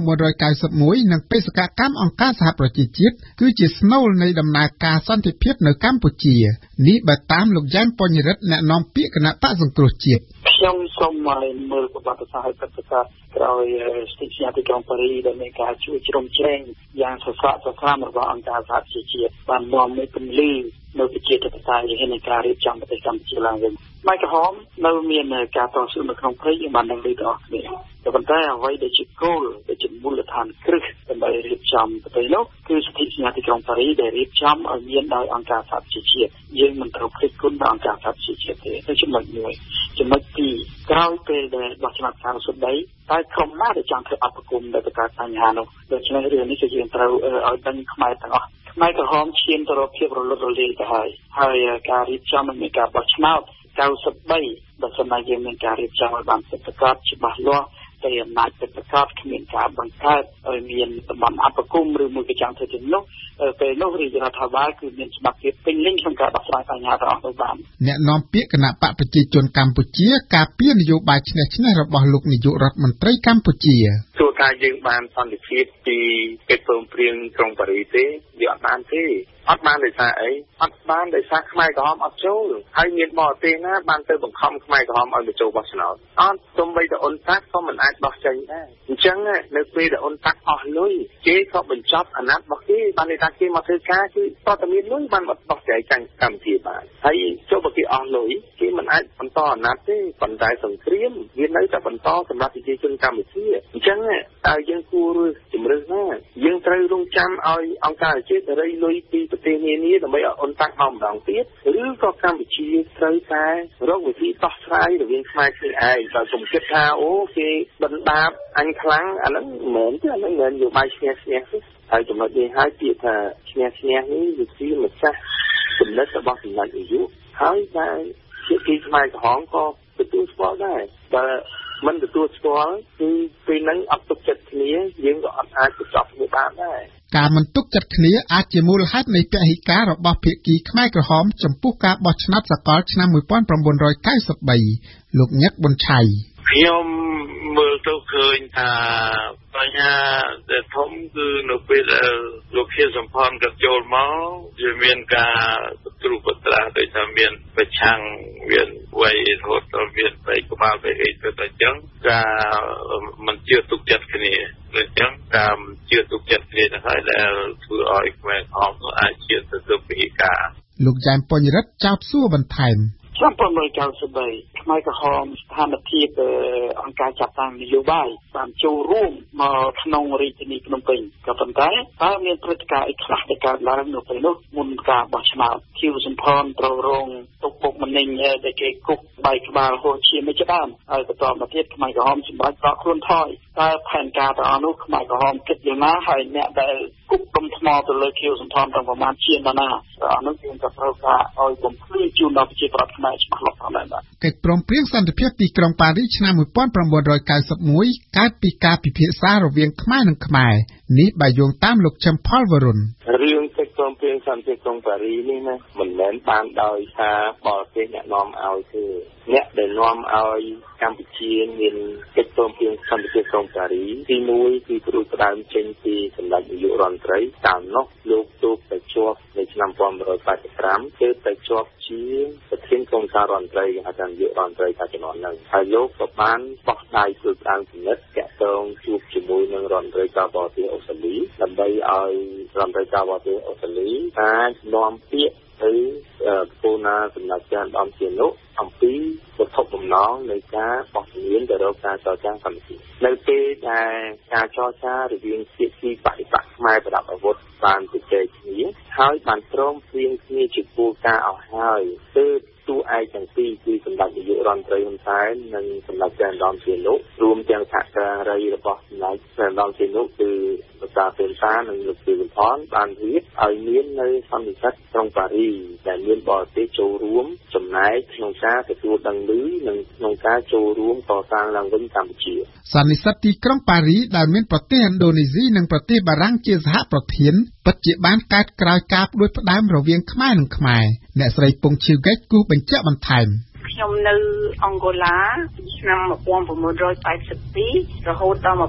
1991និងបេសកកម្មអង្គការសហប្រជាជាតិគឺជាស្នូលនៃដំណើរការសន្តិភាពនៅកម្ពុជានេះបើតាមលោកយ៉ែមពញ្ញរិទ្ធអ្នកនាំពាក្យគណៈបកសង្គ្រោះជាតិខ្ញុំសូមមើលប្រវត្តិសាស្ត្រពិតប្រាកដក្រោយស្ថិតិទីក្រុងប៉ារីសដែលមានការជួយជ្រោមជ្រែងយ៉ាងសស្រាក់សស្រាំរបស់អង្គការសហប្រជាជាតិបាននាំមកពន្លឺនៅប្រជាធិបតេយ្យនៃការរៀបចំប្រទេសកម្ពុជាឡើងវិញខ្មែរក្រហមនៅមានការតស៊ូនៅក្នុងព្រៃយើងបានដឹងដូចទាំងអស់គ្នាតែប៉ុន្តែអ្វីដែលជាគោលដែលជាមូលដ្ឋានគ្រឹះដើម្បីរៀបចំប្រទេសនោះគឺសន្ធិសញ្ញាទីក្រុងប៉ារីសដែលរៀបចំឲ្យមានដោយអង្គការសហប្រជាជាតិយើងមិនត្រូវភ្លេចគុណដល់អង្គការសហប្រជាជាតិទេទៅចំណុចមួយចំណុចទីក្រោយពេលដែលបោះឆ្នោតការសុទ្ធដីតែក្រុមណាដែលចង់ធ្វើអបគមដែលបង្កើតបញ្ហានោះដូច្នេះរឿងនេះគឺយើងត្រូវឲ្យដឹងខ្មែរទាំងអស់ខ្មែរក្រហមឈានទៅរកភាពរលត់រលាយទៅហើយការរៀបចំមានការបោះឆ្នោត93បើសិនណាយើងមានការរៀបចំឲ្យបានពិតប្រាកដច្បាស់លាស់តែអំណាចពិតប្រាកដគ្មានការបង្កើតឲ្យមានតំបន់អបគមឬមួយក៏ចាំទៅជំនួសពេលនោះរាជរដ្ឋាភិបាលគឺមានច្បាប់ភាពពេញលេញក្នុងការដោះស្រាយបញ្ហាទាំងអស់នោះបានអ្នកនាំពាក្យគណៈបកប្រជាជនកម្ពុជាការពារនយោបាយឈ្នះឈ្នះរបស់លោកនាយករដ្ឋមន្ត្រីកម្ពុជាទោះថាយើងបានសន្តិភាពពីកិច្ចព្រមព្រៀងក្រុងប៉ារីសទេវាអត់បានទេអត់បានដោយសារអីអត់បានដោយសារខ្មែរក្រហមអត់ចូលហើយមានបរទេសណាបានទៅបង្ខំខ្មែរក្រហមឲ្យទៅចូលបោះឆ្នោតអត់ទោះបីតែអ៊ុនតាក់ក៏មិនអាចដោះចេញដែរអញ្ចឹងនៅពេលដែលអ៊ុនតាក់អស់លុយគេក៏បញ្ចប់អាណត្តិរបស់គេបានន័យថាគេមកធ្វើការគឺតតែមានលុយបានដោះស្រាយកម្មវិធីបានហើយចុះបើគេអស់លុយគេមិនអាចបន្តអាណត្តិទេប៉ុន្តែសង្គ្រាមវានៅតែបន្តសម្រាប់ប្រជាជនកម្ពុជាអញ្ចឹងតើយើងគួរជំរឿនណាយើងត្រូវរងចាំឲ្យអង្គការជាតិរៃលុយពីប្រទេសនានាដើម្បីឲ្យអ៊ុនតាក់មកម្ដងទៀតឬក៏កម្ពុជាត្រូវតែរកវិធីដោះស្រាយរវាងខ្មែរគ្នាឯងដោយកុំគិតថាអូគេបណ្ដាបអញខ្លាំងអាហ្នឹងមិនមែនទេអាហ្នឹងមិននយោបាយឈ្នះឈ្នះទេហើយចំណុចនេះហើយពាក្យថាឈ្នះឈ្នះនេះវាជាម្ចាស់ចំណិតរបស់សម្ដេចនាយកហើយតែជាទីខ្មែរក្រហមក៏ទទួលស្គាល់ដែរបើមិនទទួលស្គាល់គឺពេលហ្នឹងអត់ទុកចិត្តគ្នាយើងក៏អត់អាចបញ្ចប់វាបានដែរការមិនទុកចិត្តគ្នាអាចជាមូលហេតុនៃពហិការរបស់ភាគីខ្មែរក្រហមចំពោះការបោះឆ្នោតសកលឆ្នាំ1993លោកញឹកប៊ុនឆៃខ្ញុំមើលទៅឃើញថាបញ្ហាដែលធំគឺនៅពេលលោកខៀវសំផនក៏ចូលមកវាមានការត្រួតត្រាដោយថាមានប្រឆាំងមានវាយរហូតដល់មានបែកក្បាលបែកអីទៅតែចឹងការមិនជឿទុកចិត្តគ្នាដូច្នេះការជឿទុកចិត្តគ្នាទៅហើយដែលធ្វើឲ្យខ្មែរក្រហមអាចជឿទៅពហិការលោកយ៉ែមពញ្ញរិទ្ធចោទសួរបន្ថែមឆ្នាំ1993ខ្មែរក្រហមស្ថានភាពអង្គការចាត់តាំងនយោបាយបានចូលរួមមកក្នុងរាជធានីភ្នំពេញក៏ប៉ុន្តែតើមានព្រឹត្តិការណ៍អីខ្លះដែលកើតឡើងនៅពេលនោះមុនការបោះឆ្នោតធៀវសំផនត្រូវរងទុកបុកម្នេញដែលគេគុកបែកក្បាលហួសឈាមជាដើមហើយបន្តមកទៀតខ្មែរក្រហមសម្រាប់ដកខ្លួនថយតើផែនការទាំងអស់នោះខ្មែរក្រហមគិតយ៉ាងណាហើយអ្នកដែលគុកដុំថ្មទៅលើធៀវសំផនទាំងប្រមាណជាងណាអានោះយើងក៏ត្រូវការឲ្យបំភ្លឺជូនដល់ប្រជាប្រដ្ឋខ្មែរច្បាស់លាស់ផងដែរបាទកិច្ចព្រមព្រៀងសន្តិភាពទីក្រុងប៉ារីសឆ្នាំ1991កើតពីការពិភាក្សារវាងខ្មែរនិងខ្មែរនេះបើយោងតាមលោកឈឹមផលវរុនរឿងកិច្ចព្រមព្រៀងសន្តិភាពក្រុងប៉ារីសនេះណាមិនមែនបានដោយសារបរទេសអ្នកនាំឲ្យទេអ្នកដែលនាំឲ្យកម្ពុជាមានកិច្ចព្រមព្រៀងសន្តិភាពក្រុងប៉ារីសទី1គឺគ្រូផ្ដើមចេញពីសម្ដេចនាយករដ្ឋមន្ត្រីតាមនោះលោកទូកទៅជាប់នៅឆ្នាំ1985គឺទៅជាប់ជាប្រធានគណៈរដ្ឋមន្ត្រីហៅថានាយករដ្ឋមន្ត្រីកាលជំនាន់នោះហើយលោកក៏បានបោះដៃធ្វើផ្ដាំគំនិតតាក់ទងជួបជាមួយនឹងរដ្ឋមន្ត្រីការបរទេសអូស្ត្រាលីដើម្បីឲ្យរដ្ឋមន្ត្រីការបរទេសអូស្ត្រាលីអាចនាំពាក្យទៅពូណាសម្ដេចចាន់ដំជានុអំពីវត្ថុបំណងនៃការបោះជំហានទៅរកការចរចាសន្តិភាពនៅពេលដែលការចរចារវាងភាគីបដិបត្តិខ្មែរប្រដាប់អាវុធបានជជែកគ្នាហើយបានព្រមព្រៀងគ្នាជាគោលការណ៍អស់ហើយទើបតួឯកទាំងពីរគឺសម្ដេចនាយករដ្ឋមន្ត្រីហ៊ុនសែននិងសម្ដេចចាន់ដំជានុរួមទាំងសហការីរបស់សម្ដេចចាន់ដំជានុគឺលោកតាពេនសានិងលោកទីវិផនបានរៀបឲ្យមាននៅសន្និសីទក្រុងប៉ារីសដែលមានបរទេសចូលរួមចំណែកក្នុងការទទួលដឹងឮនិងក្នុងការចូលរួមកសាងឡើងវិញកម្ពុជាសន្និសីទទីក្រុងប៉ារីសដែលមានប្រទេសឥណ្ឌូនេស៊ីនិងប្រទេសបារាំងជាសហប្រធានពិតជាបានកើតក្រោយការផ្ដួចផ្ដើមរវាងខ្មែរនិងខ្មែរអ្នកស្រីពងឈីវហ្គិចគូបញ្ជាក់បន្ថែមខ្ញុំនៅអង់ហ្គូឡាឆ្នាំ1982រហូតដល់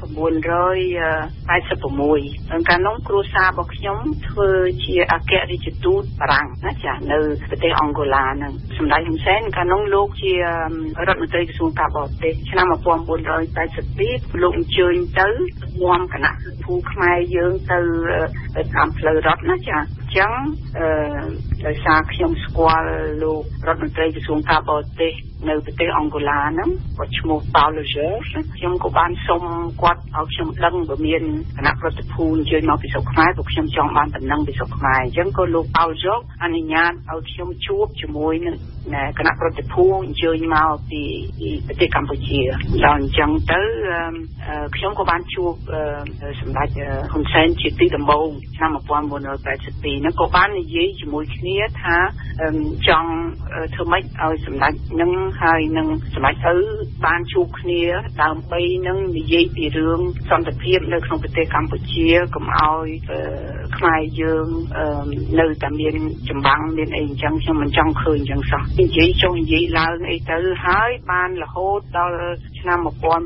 1986កាលនោះគ្រួសាររបស់ខ្ញុំធ្វើជាអគ្គរដ្ឋទូតបារាំងណាចានៅប្រទេសអង់ហ្គូឡាហ្នឹងសម្ដេចហ៊ុនសែនកាលនោះលោកជារដ្ឋមន្ត្រីក្រសួងការបរទេសឆ្នាំ1982លោកអញ្ជើញទៅនាំគណៈភូខ្មែរយើងទៅតាមផ្លូវរដ្ឋណាចាអញ្ចឹងដោយសារខ្ញុំស្គាល់លោករដ្ឋមន្ត្រីក្រសួងការបរទេសនៅប្រទេសអង់ហ្គូឡាហ្នឹងគាត់ឈ្មោះ Paulo Jorge ខ្ញុំក៏បានសុំគាត់ឲ្យខ្ញុំដឹងបើមានគណៈប្រតិភូអញ្ជើញមកពីស្រុកខ្មែរព្រោះខ្ញុំចង់បានដំណឹងពីស្រុកខ្មែរអញ្ចឹងក៏លោក Paulo Jorge អនុញ្ញាតឲ្យខ្ញុំជួបជាមួយនឹងគណៈប្រតិភូអញ្ជើញមកពីប្រទេសកម្ពុជាដល់អញ្ចឹងទៅខ្ញុំក៏បានជួបសម្ដេចហ៊ុនសែនជាទីដំបូងឆ្នាំ1982ហ្នឹងក៏បាននិយាយជាមួយគ្នាថាចង់ធ្វើម៉េចឲ្យសម្ដេចនឹងហើយនឹងសម្ដេចទៅបានជួបគ្នាដើម្បីនឹងនិយាយពីរឿងសន្តិភាពនៅក្នុងប្រទេសកម្ពុជាកុំឲ្យខ្មែរយើងនៅតែមានចម្បាំងមានអីអញ្ចឹងខ្ញុំមិនចង់ឃើញអញ្ចឹងសោះនិយាយចង់និយាយឡើងអីទៅហើយបានរហូតដល់ឆ្នាំ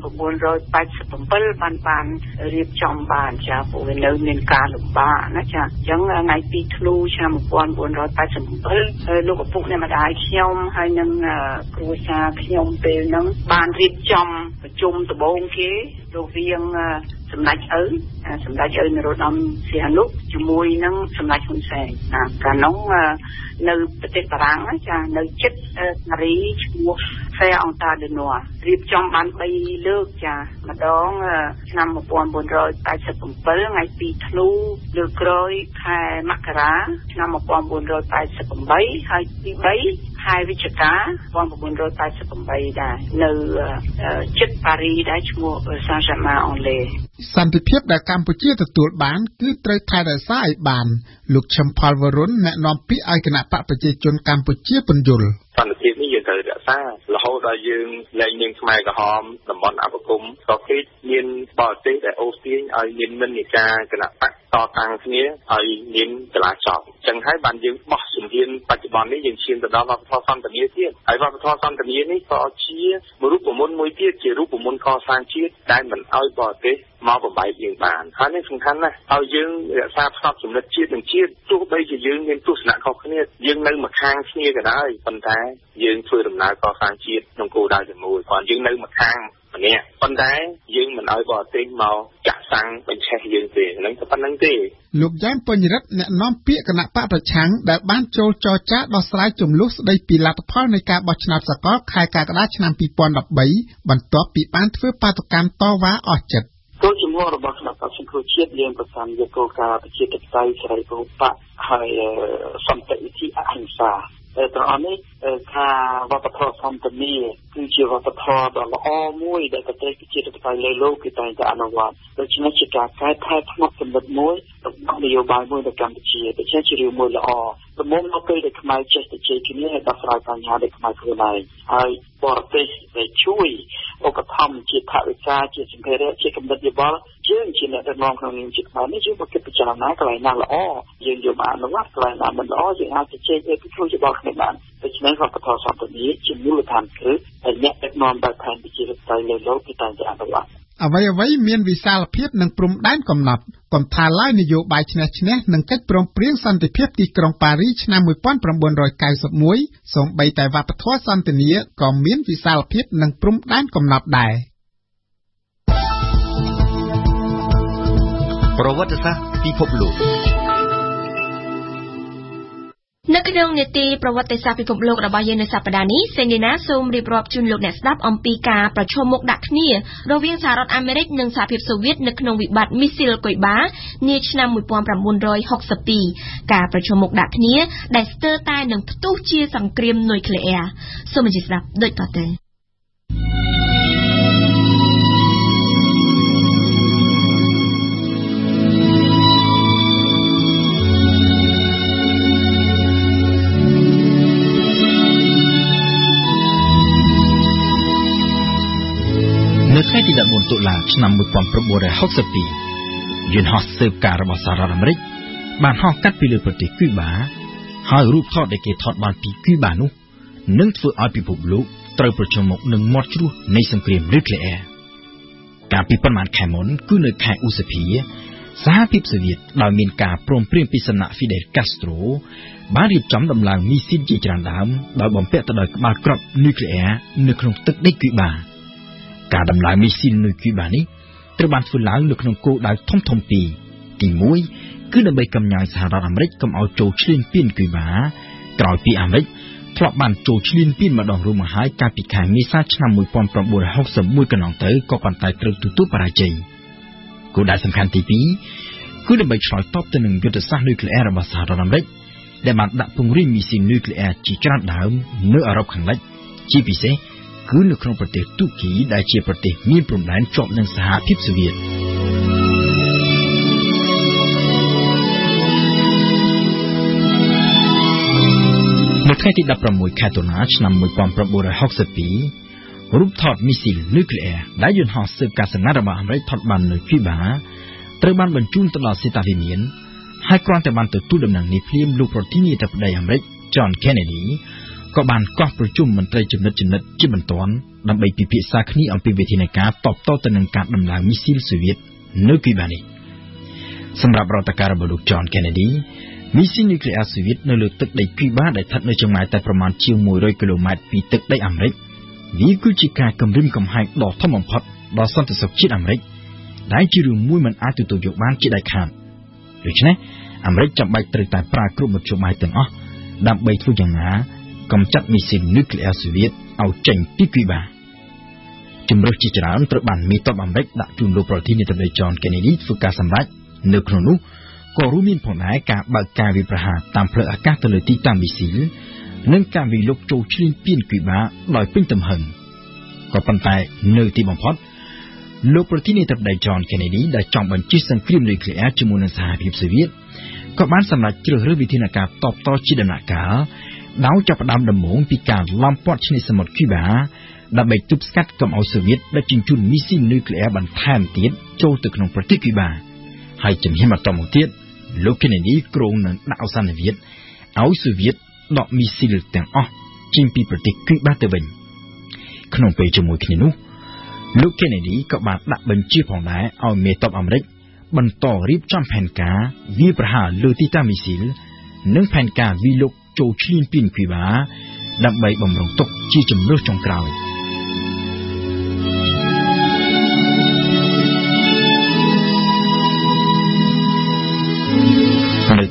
1987បានរៀបចំបានចាព្រោះវានៅមានការលំបាកណាចាអញ្ចឹងថ្ងៃ2ធ្នូឆ្នាំ1987លោកឪពុកអ្នកម្ដាយខ្ញុំហើយនឹងគ្រួសារខ្ញុំពេលហ្នឹងបានរៀបចំប្រជុំដំបូងគេរវាងសម្ដេចឪនរោត្តមសីហនុជាមួយនឹងសម្ដេចហ៊ុនសែនកាលនោះនៅប្រទេសបារាំងចានៅជិតប៉ារីឈ្មោះ Fair Ontario de Noir រៀបចំបាន3លើកចាម្ដងឆ្នាំ1987ថ្ងៃ2ធ្នូលើកក្រោយខែមករាឆ្នាំ1988ហើយទី3ខែវិច្ឆិកា1988ដែរនៅជិតប៉ារីដែរឈ្មោះ Saint-Germain-en-Laye សន្តិភាពដែលកម្ពុជាទទួលបានគឺត្រូវថែរក្សាឲ្យបានលោកឈឹមផលវរុនអ្នកនាំពាក្យឲ្យគណៈបកប្រជាជនកម្ពុជាពន្យល់សន្តិភាពនេះយើងត្រូវរក្សារហូតដល់យើងលែងមានខ្មែរក្រហមតំបន់អបគមក៏គេមានបរទេសដែលអូសទាញឲ្យមាននិន្នាការគណៈបកតតាំងគ្នាឲ្យមានចលាចលចឹងហើយបានយើងបោះជំហានបច្ចុប្បន្ននេះយើងឈានទៅដល់វប្បធម៌សន្តិនិកទៀតហើយវប្បធម៌សន្តិនិកនេះក៏ជារូបមន្តមួយទៀតជារូបមន្តកសាងជាតិដែលមិនឲ្យបរទេសមកបំបែកយើងបានហើយនេះសំខាន់ណាស់ឲ្យយើងរក្សាផ្សព្វចំណិតជាតិនិងជាតិទោះបីជាយើងមានទស្សនៈខុសគ្នាយើងនៅម្ខាងគ្នាក៏ដោយប៉ុន្តែយើងធ្វើដំណើរកសាងជាតិក្នុងគោលដៅតែមួយគាត់យើងនៅម្ខាងម្នាក់ប៉ុន្តែយើងមិនឲ្យបរទេសមកចាក់តាំងបញ្ឆេះយើងទេនឹងតែប៉ុណ្្នឹងទេលោកយ៉ែមពេញរិទ្ធអ្នកនាំពាក្យគណៈបកប្រឆាំងដែលបានចូលចរចាដោះស្រាយចំនួនស្ដីពីលទ្ធផលនៃការបោះឆ្នោតសកលខែកក្កដាឆ្នាំ2013បន្ទាប់ពីបានធ្វើបាតុកម្មតវ៉ាអស់ចិត្តគោលជំហររបស់គណៈបកសង្គ្រោះជាតិយើងប្រកាន់យកគោលការណ៍ប្រជាធិបតេយ្យសេរីពហុបកហើយសន្តិវិធីអហិង្សាត្រង់នេះថាវប្បធម៌សន្តិនិកគឺជាវប្បធម៌ដ៏ល្អមួយដែលប្រទេសប្រជាធិបតេយ្យលើលោកគឺតែងតែអនុវត្តដូច្នេះជាការកែប្រែផ្នែកចំណុចមួយរបស់នយោបាយមួយនៅកម្ពុជាដូច្នេះជារឿងមួយល្អដំបូងមកពេលដែលខ្មែរចេះតែជ័យគ្នាហើយដោះស្រាយបញ្ហាដែលខ្មែរខ្លួនឯងហើយបរទេសដែលជួយឧបត្ថម្ភជាថវិកាជាសម្ភារៈជាកម្រិតយោបល់យើងជាអ្នកដឹកនាំក្នុងនាមជាខ្មែរនេះយើងក៏គិតពិចារណាកន្លែងណាល្អយើងយកមកអនុវត្តកន្លែងណាមិនល្អយើងអាចជជែកពីខ្លួនយោបល់គ្នាបានដូច្នេះវប្បធម៌សន្តិនិកជាមូលដ្ឋានគ្រឹះដែលអ្នកដឹកនាំបែបផែនប្រជាធិបតេយ្យលើលោកគឺតែងតែអនុវត្តអ្វីមានវិសាលភាពនិងព្រំដែនកំណត់កំថាឡើយនយោបាយឈ្នះនិងកិច្ចព្រមព្រៀងសន្តិភាពទីក្រុងប៉ារីសឆ្នាំ1991សូម្បីតែវប្បធម៌សន្តិនិកក៏មានវិសាលភាពនិងព្រំដែនកំណត់ដែរប្រវត្តិសាស្ត្រពិភពលោកនៅក្នុងនីតិប្រវត្តិសាស្ត្រពិភពលោករបស់យើងនៅសប្តាហ៍នេះសេនីណាសូមរៀបរាប់ជូនលោកអ្នកស្ដាប់អំពីការប្រជុំមុខដាក់គ្នារវាងសហរដ្ឋអាមេរិកនិងសហភាពសូវៀតនៅក្នុងវិបត្តិមីស៊ីលគុយបានាឆ្នាំ1962ការប្រជុំមុខដាក់គ្នាដែលស្ទើរតែនឹងផ្ទុះជាសង្គ្រាមនុយក្លេអ៊ែរសូមអញ្ជើញស្ដាប់ដូចតទៅនៅថ្ងៃទី14តុលាឆ្នាំ1962យន្តហោះស៊ើបការរបស់សហរដ្ឋអាមេរិកបានហោះកាត់ពីលើប្រទេសគូបាហើយរូបថតដែលគេថតបានពីគូបានោះនឹងធ្វើឲ្យពិភពលោកត្រូវប្រឈមមុខនឹងមាត់ជ្រោះនៃសង្គ្រាមនុយក្លេអ៊ែរកាលពីប៉ុន្មានខែមុនគឺនៅខែឧសភាសហភាពសូវៀតដោយមានការព្រមព្រៀងពីសំណាក់ Fidel Castro បានរៀបចំដំឡើងមីស៊ីលជាច្រើនដើមដោយបំពាក់ទៅដោយក្បាលគ្រាប់នុយក្លេអ៊ែរនៅក្នុងទឹកដីគូបាការដំឡើងមីស៊ីលនៅគូបានេះត្រូវបានធ្វើឡើងនៅក្នុងគោលដៅធំៗពីរទី1គឺដើម្បីកំញាយសហរដ្ឋអាមេរិកកុំឲ្យចូលឈ្លានពានគូបាក្រោយពីអាមេរិកធ្លាប់បានចូលឈ្លានពានម្ដងរួចមកហើយកាលពីខែមេសាឆ្នាំ1961កន្លងទៅក៏ប៉ុន្តែត្រូវទទួលបរាជ័យគោលដៅសំខាន់ទី2គឺដើម្បីឆ្លើយតបទៅនឹងយុទ្ធសាស្ត្រនុយក្លេអ៊ែររបស់សហរដ្ឋអាមេរិកដែលបានដាក់ពង្រាយមីស៊ីលនុយក្លេអ៊ែរជាច្រើនដើមនៅអឺរ៉ុបខាងលិចជាពិសេសគឺនៅក្នុងប្រទេសទូគីដែលជាប្រទេសមានព្រំដែនជាប់នឹងសហភាពសូវៀតនៅថ្ងៃទី16ខែតុលាឆ្នាំ1962រូបថតមីស៊ីលនុយក្លេអ៊ែរដែលយន្តហោះស៊ើបការសម្ងាត់របស់អាមេរិកថតបាននៅគូបាត្រូវបានបញ្ជូនទៅដល់សេតាវិមានហើយគ្រាន់តែបានទទួលដំណឹងនេះភ្លាមលោកប្រធានាធិបតីអាមេរិក John Kennedyក៏បានកោះប្រជុំមន្ត្រីចំណិតជាបន្ទាន់ដើម្បីពិភាក្សាគ្នាអំពីវិធានការតបតទៅនឹងការដំឡើងមីស៊ីលសូវៀតនៅគូបានេះសម្រាប់រដ្ឋការរបស់លោក John Kennedy មីស៊ីលនុយក្លេអ៊ែរសូវៀតនៅលើទឹកដីគូបាដែលស្ថិតនៅចម្ងាយតែប្រមាណជាង100គីឡូម៉ែត្រពីទឹកដីអាមេរិកវាគឺជាការគំរាមកំហែងដ៏ធំបំផុតដល់សន្តិសុខជាតិអាមេរិកដែលជារឿងមួយមិនអាចទទួលយកបានជាដាច់ខាតដូច្នេះអាមេរិកចាំបាច់ត្រូវតែប្រើគ្រប់មធ្យោបាយទាំងអស់ដើម្បីធ្វើយ៉ាងណាកម្ចាត់មីស៊ីលនុយក្លេអ៊ែរសូវៀតឲ្យចេញពីគូបាជំរើសជាច្រើនត្រូវបានមេតបអាមេរិកដាក់ជូនលោកប្រធានាធិបតី John Kennedy ធ្វើការសម្រេចនៅក្នុងនោះក៏រួមមានផងដែរការបើកការវាយប្រហារតាមផ្លូវអាកាសទៅលើទីតាំងមីស៊ីលនិងការវាយលុកចូលឈ្លានពានគូបាដោយពេញទំហឹងក៏ប៉ុន្តែនៅទីបំផុតលោកប្រធានាធិបតី John Kennedy ដែលចង់បញ្ជិះសង្គ្រាមនុយក្លេអ៊ែរជាមួយនឹងសហភាពសូវៀតក៏បានសម្រេចជ្រើសរើសវិធានការតបតជាដំណាក់កាលដោយចាប់ផ្ដើមដំបូងពីការឡំពាត់ឆ្នេរសមុទ្រគូបាដើម្បីទប់ស្កាត់កុំឲ្យសូវៀតដឹកជញ្ជូនមីស៊ីលនុយក្លេអ៊ែរបន្ថែមទៀតចូលទៅក្នុងប្រទេសគូបាហើយជំហានបន្តមកទៀតលោក Kennedy គ្រោងនឹងដាក់ឱសន្និវិទ្យាឲ្យសូវៀតដកមីស៊ីលទាំងអស់ចេញពីប្រទេសគូបាទៅវិញក្នុងពេលជាមួយគ្នានោះលោក Kennedy ក៏បានដាក់បញ្ជាផងដែរឲ្យមេតបអាមេរិកបន្តរៀបចំផែនការវាយប្រហារលើទីតាំងមីស៊ីលនិងផែនការវាយលុកចូលឈ្លានពានគូបាដើម្បីបំរុងទុកជាជំរើសចុងក្រោយ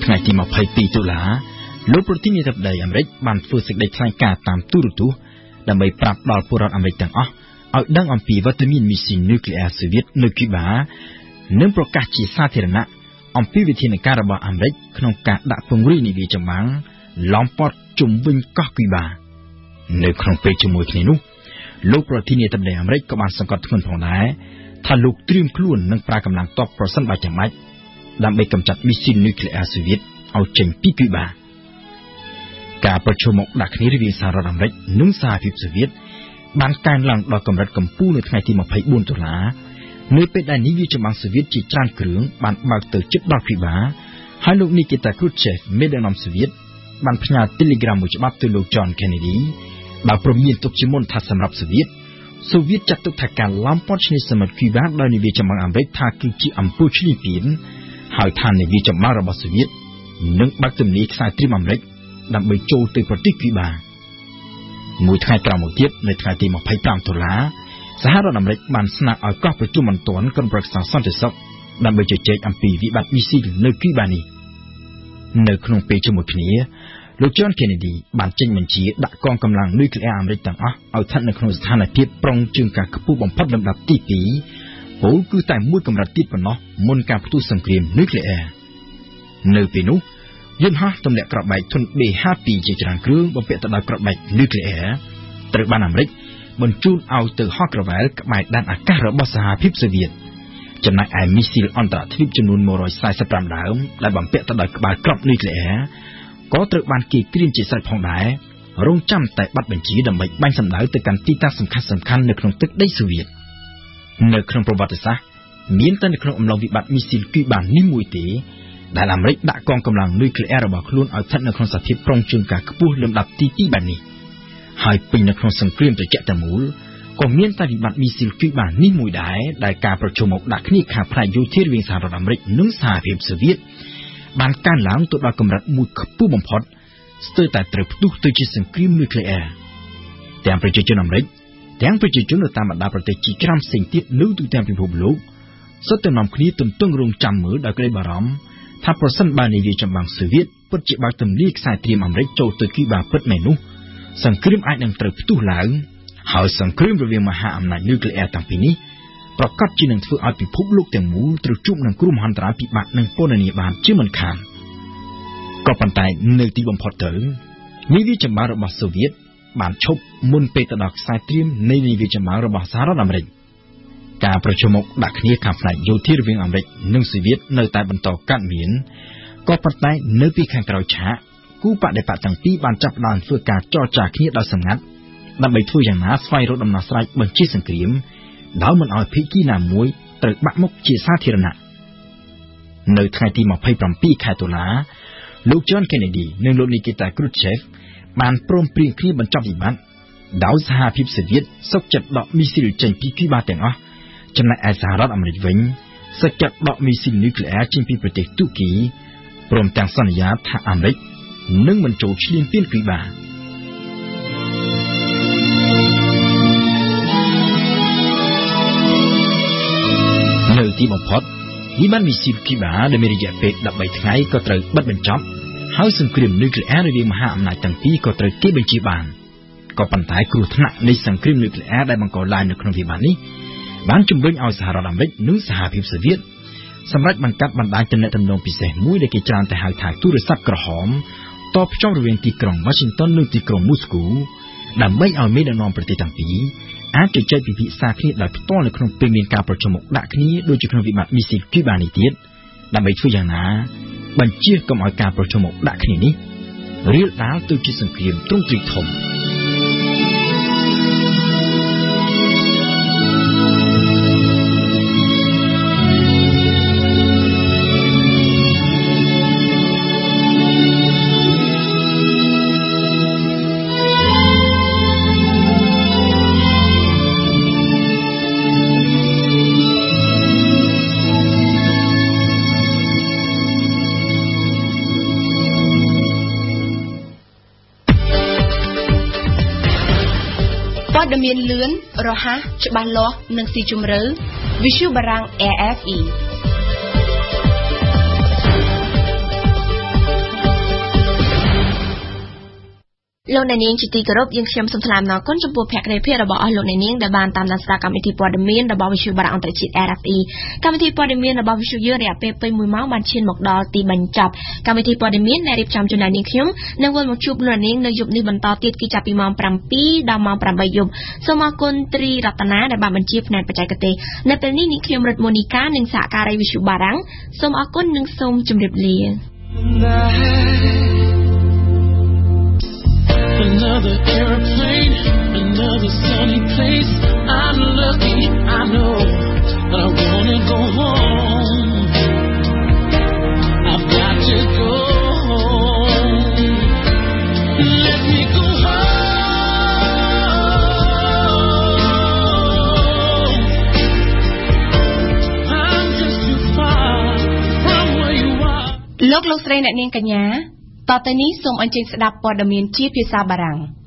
ថ្ងៃទី22តុលាលោកប្រធានាធិបតីអាមេរិកបានធ្វើសេចក្តីថ្លែងការណ៍តាមទូរទស្សន៍ដើម្បីប្រាប់ដល់ពលរដ្ឋអាមេរិកទាំងអស់ឲ្យដឹងអំពីវត្តមានមីស៊ីលនុយក្លេអ៊ែរសូវៀតនៅគូបានិងប្រកាសជាសាធារណៈអំពីវិធានការរបស់អាមេរិកក្នុងការដាក់ពង្រាយនាវាចម្បាំងឡោមព័ទ្ធជុំវិញកោះគូបានៅក្នុងពេលជាមួយគ្នានោះលោកប្រធានាធិបតីអាមេរិកក៏បានសង្កត់ធ្ងន់ផងដែរថាលោកត្រៀមខ្លួននឹងប្រើកម្លាំងទ័ពប្រសិនបើចាំបាច់ដើម្បីកម្ចាត់មីស៊ីលនុយក្លេអ៊ែរសូវៀតឲ្យចេញពីគូបាការប្រជុំមកដាក់គ្នារវាងសហរដ្ឋអាមេរិកនិងសហភាពសូវៀតបានកើនឡើងដល់កម្រិតកំពូលនៅថ្ងៃទី24តុលានៅពេលដែលនាវាចម្បាំងសូវៀតជាច្រើនគ្រឿងបានបើកទៅជិតដល់គូបាហើយលោកនីគីតាគ្រូឆេវមេដឹកនាំសូវៀតបានផ្ញើ Telegram មួយច្បាប់ទៅលោក John Kennedy បើព្រមមានទុកជាមុនថាសម្រាប់សូវៀតចាត់ទុកថាការឡោមព័ទ្ធឈ្នាសមុទ្រគូបាដោយនាវាចម្បាំងអាមេរិកថាគឺជាអំពើឈ្លានពានហើយថានាវាចម្បាំងរបស់សូវៀតនឹងបើកទំនាយខ្សែត្រៀមអាមេរិកដើម្បីចូលទៅប្រទេសគូបាមួយថ្ងៃក្រោយមកទៀតនៅថ្ងៃទី25តុលាសហរដ្ឋអាមេរិកបានស្នើឲ្យកោះប្រជុំបន្ទាន់ក្រុមប្រឹក្សាសន្តិសុខដើម្បីជជែកអំពីវិបត្តិមីស៊ីលនៅគូបានេះនៅក្នុងពេលជាមួយគ្នាលោក John Kennedy បានចេញបញ្ជាដាក់កងកម្លាំងនុយក្លេអ៊ែរអាមេរិកទាំងអស់ឲ្យស្ថិតនៅក្នុងស្ថានភាពប្រុងជើងការខ្ពស់បំផុតលំដាប់ទី2ពលគឺតែមួយកម្រិតទៀតប៉ុណ្ណោះមុនការផ្ទុះសង្គ្រាមនុយក្លេអ៊ែរនៅពេលនោះយន្តហោះទម្លាក់គ្រាប់បែកធុន B-52 ជាច្រើនគ្រឿងបំពាក់ទៅដោយគ្រាប់បែកនុយក្លេអ៊ែរត្រូវបានអាមេរិកបញ្ជូនឲ្យទៅហោះក្រវ៉ែលក្បែរដែនអាកាសរបស់សហភាពសូវៀតចំណែកឯមីស៊ីលអន្តរជាតិចំនួន145ដើមដែលបំពាក់ទៅដោយក្បាលគ្រាប់នុយក្លេអ៊ែរក៏ត្រូវបានគេគ្រានជាស្រេចផងដែររងចាំតែបាត់បញ្ជាដើម្បីបាញ់សម្ដៅទៅកាន់ទីតាំងសំខាន់ៗនៅក្នុងទឹកដីសូវៀតនៅក្នុងប្រវត្តិសាស្ត្រមានតែនៅក្នុងអំឡុងវិបត្តិមីស៊ីលគូបានេះមួយទេដែលអាមេរិកដាក់កងកម្លាំងនុយក្លេអ៊ែររបស់ខ្លួនឲ្យស្ថិតនៅក្នុងសភាពប្រុងជើងការខ្ពស់លំដាប់ទី2បែបនេះហើយពេញនៅក្នុងសង្គ្រាមត្រជាក់តែមូលក៏មានតែវិបត្តិមីស៊ីលគូបានេះមួយដែរដែលការប្រជុំមកដាក់គ្នាខាងផ្នែកយោធារវាងសហរដ្ឋអាមេរិកនិងសហភាពសូវៀតបានកើនឡើងទៅដល់កម្រិតមួយខ្ពស់បំផុតស្ទើរតែត្រូវផ្ទុះទៅជាសង្គ្រាមនុយក្លេអ៊ែរទាំងប្រជាជនអាមេរិកទាំងប្រជាជននៅតាមបណ្ដាប្រទេសជាច្រើនផ្សេងទៀតនៅទូទាំងពិភពលោកសុទ្ធតែនាំគ្នាទន្ទឹងរង់ចាំមើលដោយក្តីបារម្ភថាប្រសិនបើនាវាចម្បាំងសូវៀតពិតជាបើកទម្លាយខ្សែត្រៀមអាមេរិកចូលទៅគូបាពិតមែននោះសង្គ្រាមអាចនឹងត្រូវផ្ទុះឡើងហើយសង្គ្រាមរវាងមហាអំណាចនុយក្លេអ៊ែរទាំងពីរនេះប្រកាសជានឹងធ្វើឲ្យពិភពលោកទាំងមូលត្រូវជួបនឹងគ្រោះមហន្តរាយពិបាកនិងពន្ធនាបានជាមិនខានក៏ប៉ុន្តែនៅទីបំផុតទៅនាវាចម្បាំងរបស់សូវៀតបានឈប់មុនពេលទៅដល់ខ្សែត្រៀមនៃនាវាចម្បាំងរបស់សហរដ្ឋអាមេរិកការប្រជុំមកដាក់គ្នាខាងផ្នែកយោធារវាងអាមេរិកនិងសូវៀតនៅតែបន្តកើតមានក៏ប៉ុន្តែនៅពីខាងក្រោយឆាកគូបដិបត្តិទាំងពីរបានចាប់ផ្ដើមធ្វើការចរចាគ្នាដោយសម្ងាត់ដើម្បីធ្វើយ៉ាងណាស្វែងរកដំណោះស្រាយបញ្ចប់សង្គ្រាមដោយមិនឲ្យភាគីណាមួយត្រូវបាក់មុខជាសាធារណៈនៅថ្ងៃទី27ខែតុលាលោក John Kennedy និងលោក Nikita Khrushchev បានព្រមព្រៀងគ្នាបញ្ចប់វិបត្តិដោយសហភាពសូវៀតសុខចិត្តដកមីស៊ីលចេញពីគូបាទាំងអស់ចំណែកឯសហរដ្ឋអាមេរិកវិញសុខចិត្តដកមីស៊ីលនុយក្លេអ៊ែរចេញពីប្រទេសទូគីព្រមទាំងសន្យាថាអាមេរិកនឹងមិនចូលឈ្លានពានគូបានៅទីបំផុតវិបត្តិមីស៊ីលគូបាដែលមានរយៈពេល13ថ្ងៃក៏ត្រូវបិទបញ្ចប់ហើយសង្គ្រាមនុយក្លេអ៊ែររវាងមហាអំណាចទាំងពីរក៏ត្រូវគេបញ្ជាបានក៏ប៉ុន្តែគ្រោះថ្នាក់នៃសង្គ្រាមនុយក្លេអ៊ែរដែលបង្កឡើងនៅក្នុងវិបត្តិនេះបានជំរុញឲ្យសហរដ្ឋអាមេរិកនិងសហភាពសូវៀតសម្រាប់បង្កើតបណ្ដាញទំនាក់ទំនងពិសេសមួយដែលគេច្រើនតែហៅថាទូរស័ព្ទក្រហមតភ្ជាប់រវាងទីក្រុង Washington និងទីក្រុង Moscow ដើម្បីឲ្យមេដឹកនាំប្រទេសទាំងពីរអាចជជែកពិភាក្សាគ្នាដោយផ្ទាល់នៅក្នុងពេលមានការប្រជុំមកដាក់គ្នាដូចជាក្នុងវិបត្តិមីស៊ីលគូបានេះទៀតដើម្បីធ្វើយ៉ាងណាបញ្ជាកុំឲ្យការប្រជុំមកដាក់គ្នានេះរាលដាលទៅជាសង្គ្រាមទ្រង់ទ្រាយធំព័ត៌មានលឿនរហ័សច្បាស់លាស់និងស៊ីជម្រៅ Visual បារាំង RFE លោកអ្នកនាងជាទីគោរពយើងខ្ញុំសូមថ្លែងអំណរគុណចំពោះភក្ដីភាពរបស់អស់លោកអ្នកនាងដែលបានតាមដានស្ដាប់កម្មវិធីព័ត៌មានរបស់វិទ្យុបារាំងអន្តរជាតិ RFE កម្មវិធីព័ត៌មានរបស់វិទ្យុយើងរយៈពេលពេញ1ម៉ោងបានឈានមកដល់ទីបញ្ចប់កម្មវិធីព័ត៌មានដែលរៀបចំជូនដល់នាងខ្ញុំនឹងវិលមកជួបលោកអ្នកនាងនៅយប់នេះបន្តទៀតគឺចាប់ពីម៉ោង 7 ដល់ម៉ោង 8 យប់សូមអរគុណត្រីរតនាដែលបានបញ្ជាផ្នែកបច្ចេកទេសនៅពេលនេះនាងខ្ញុំរិទ្ធមូនីកានិងសហការីវិទ្យុបារាំងសូមអរគុណនិងសូមជម្រាបលា Another airplane, another sunny place. I'm lucky, I know, but I wanna go home. I've got to go home. Let me go home. I'm just too far from where you are. លោកស្រីអ្នកនាងកញ្ញាតទៅនេះសូមអញ្ជើញស្ដាប់ព័ត៌មានជាភាសាបារាំង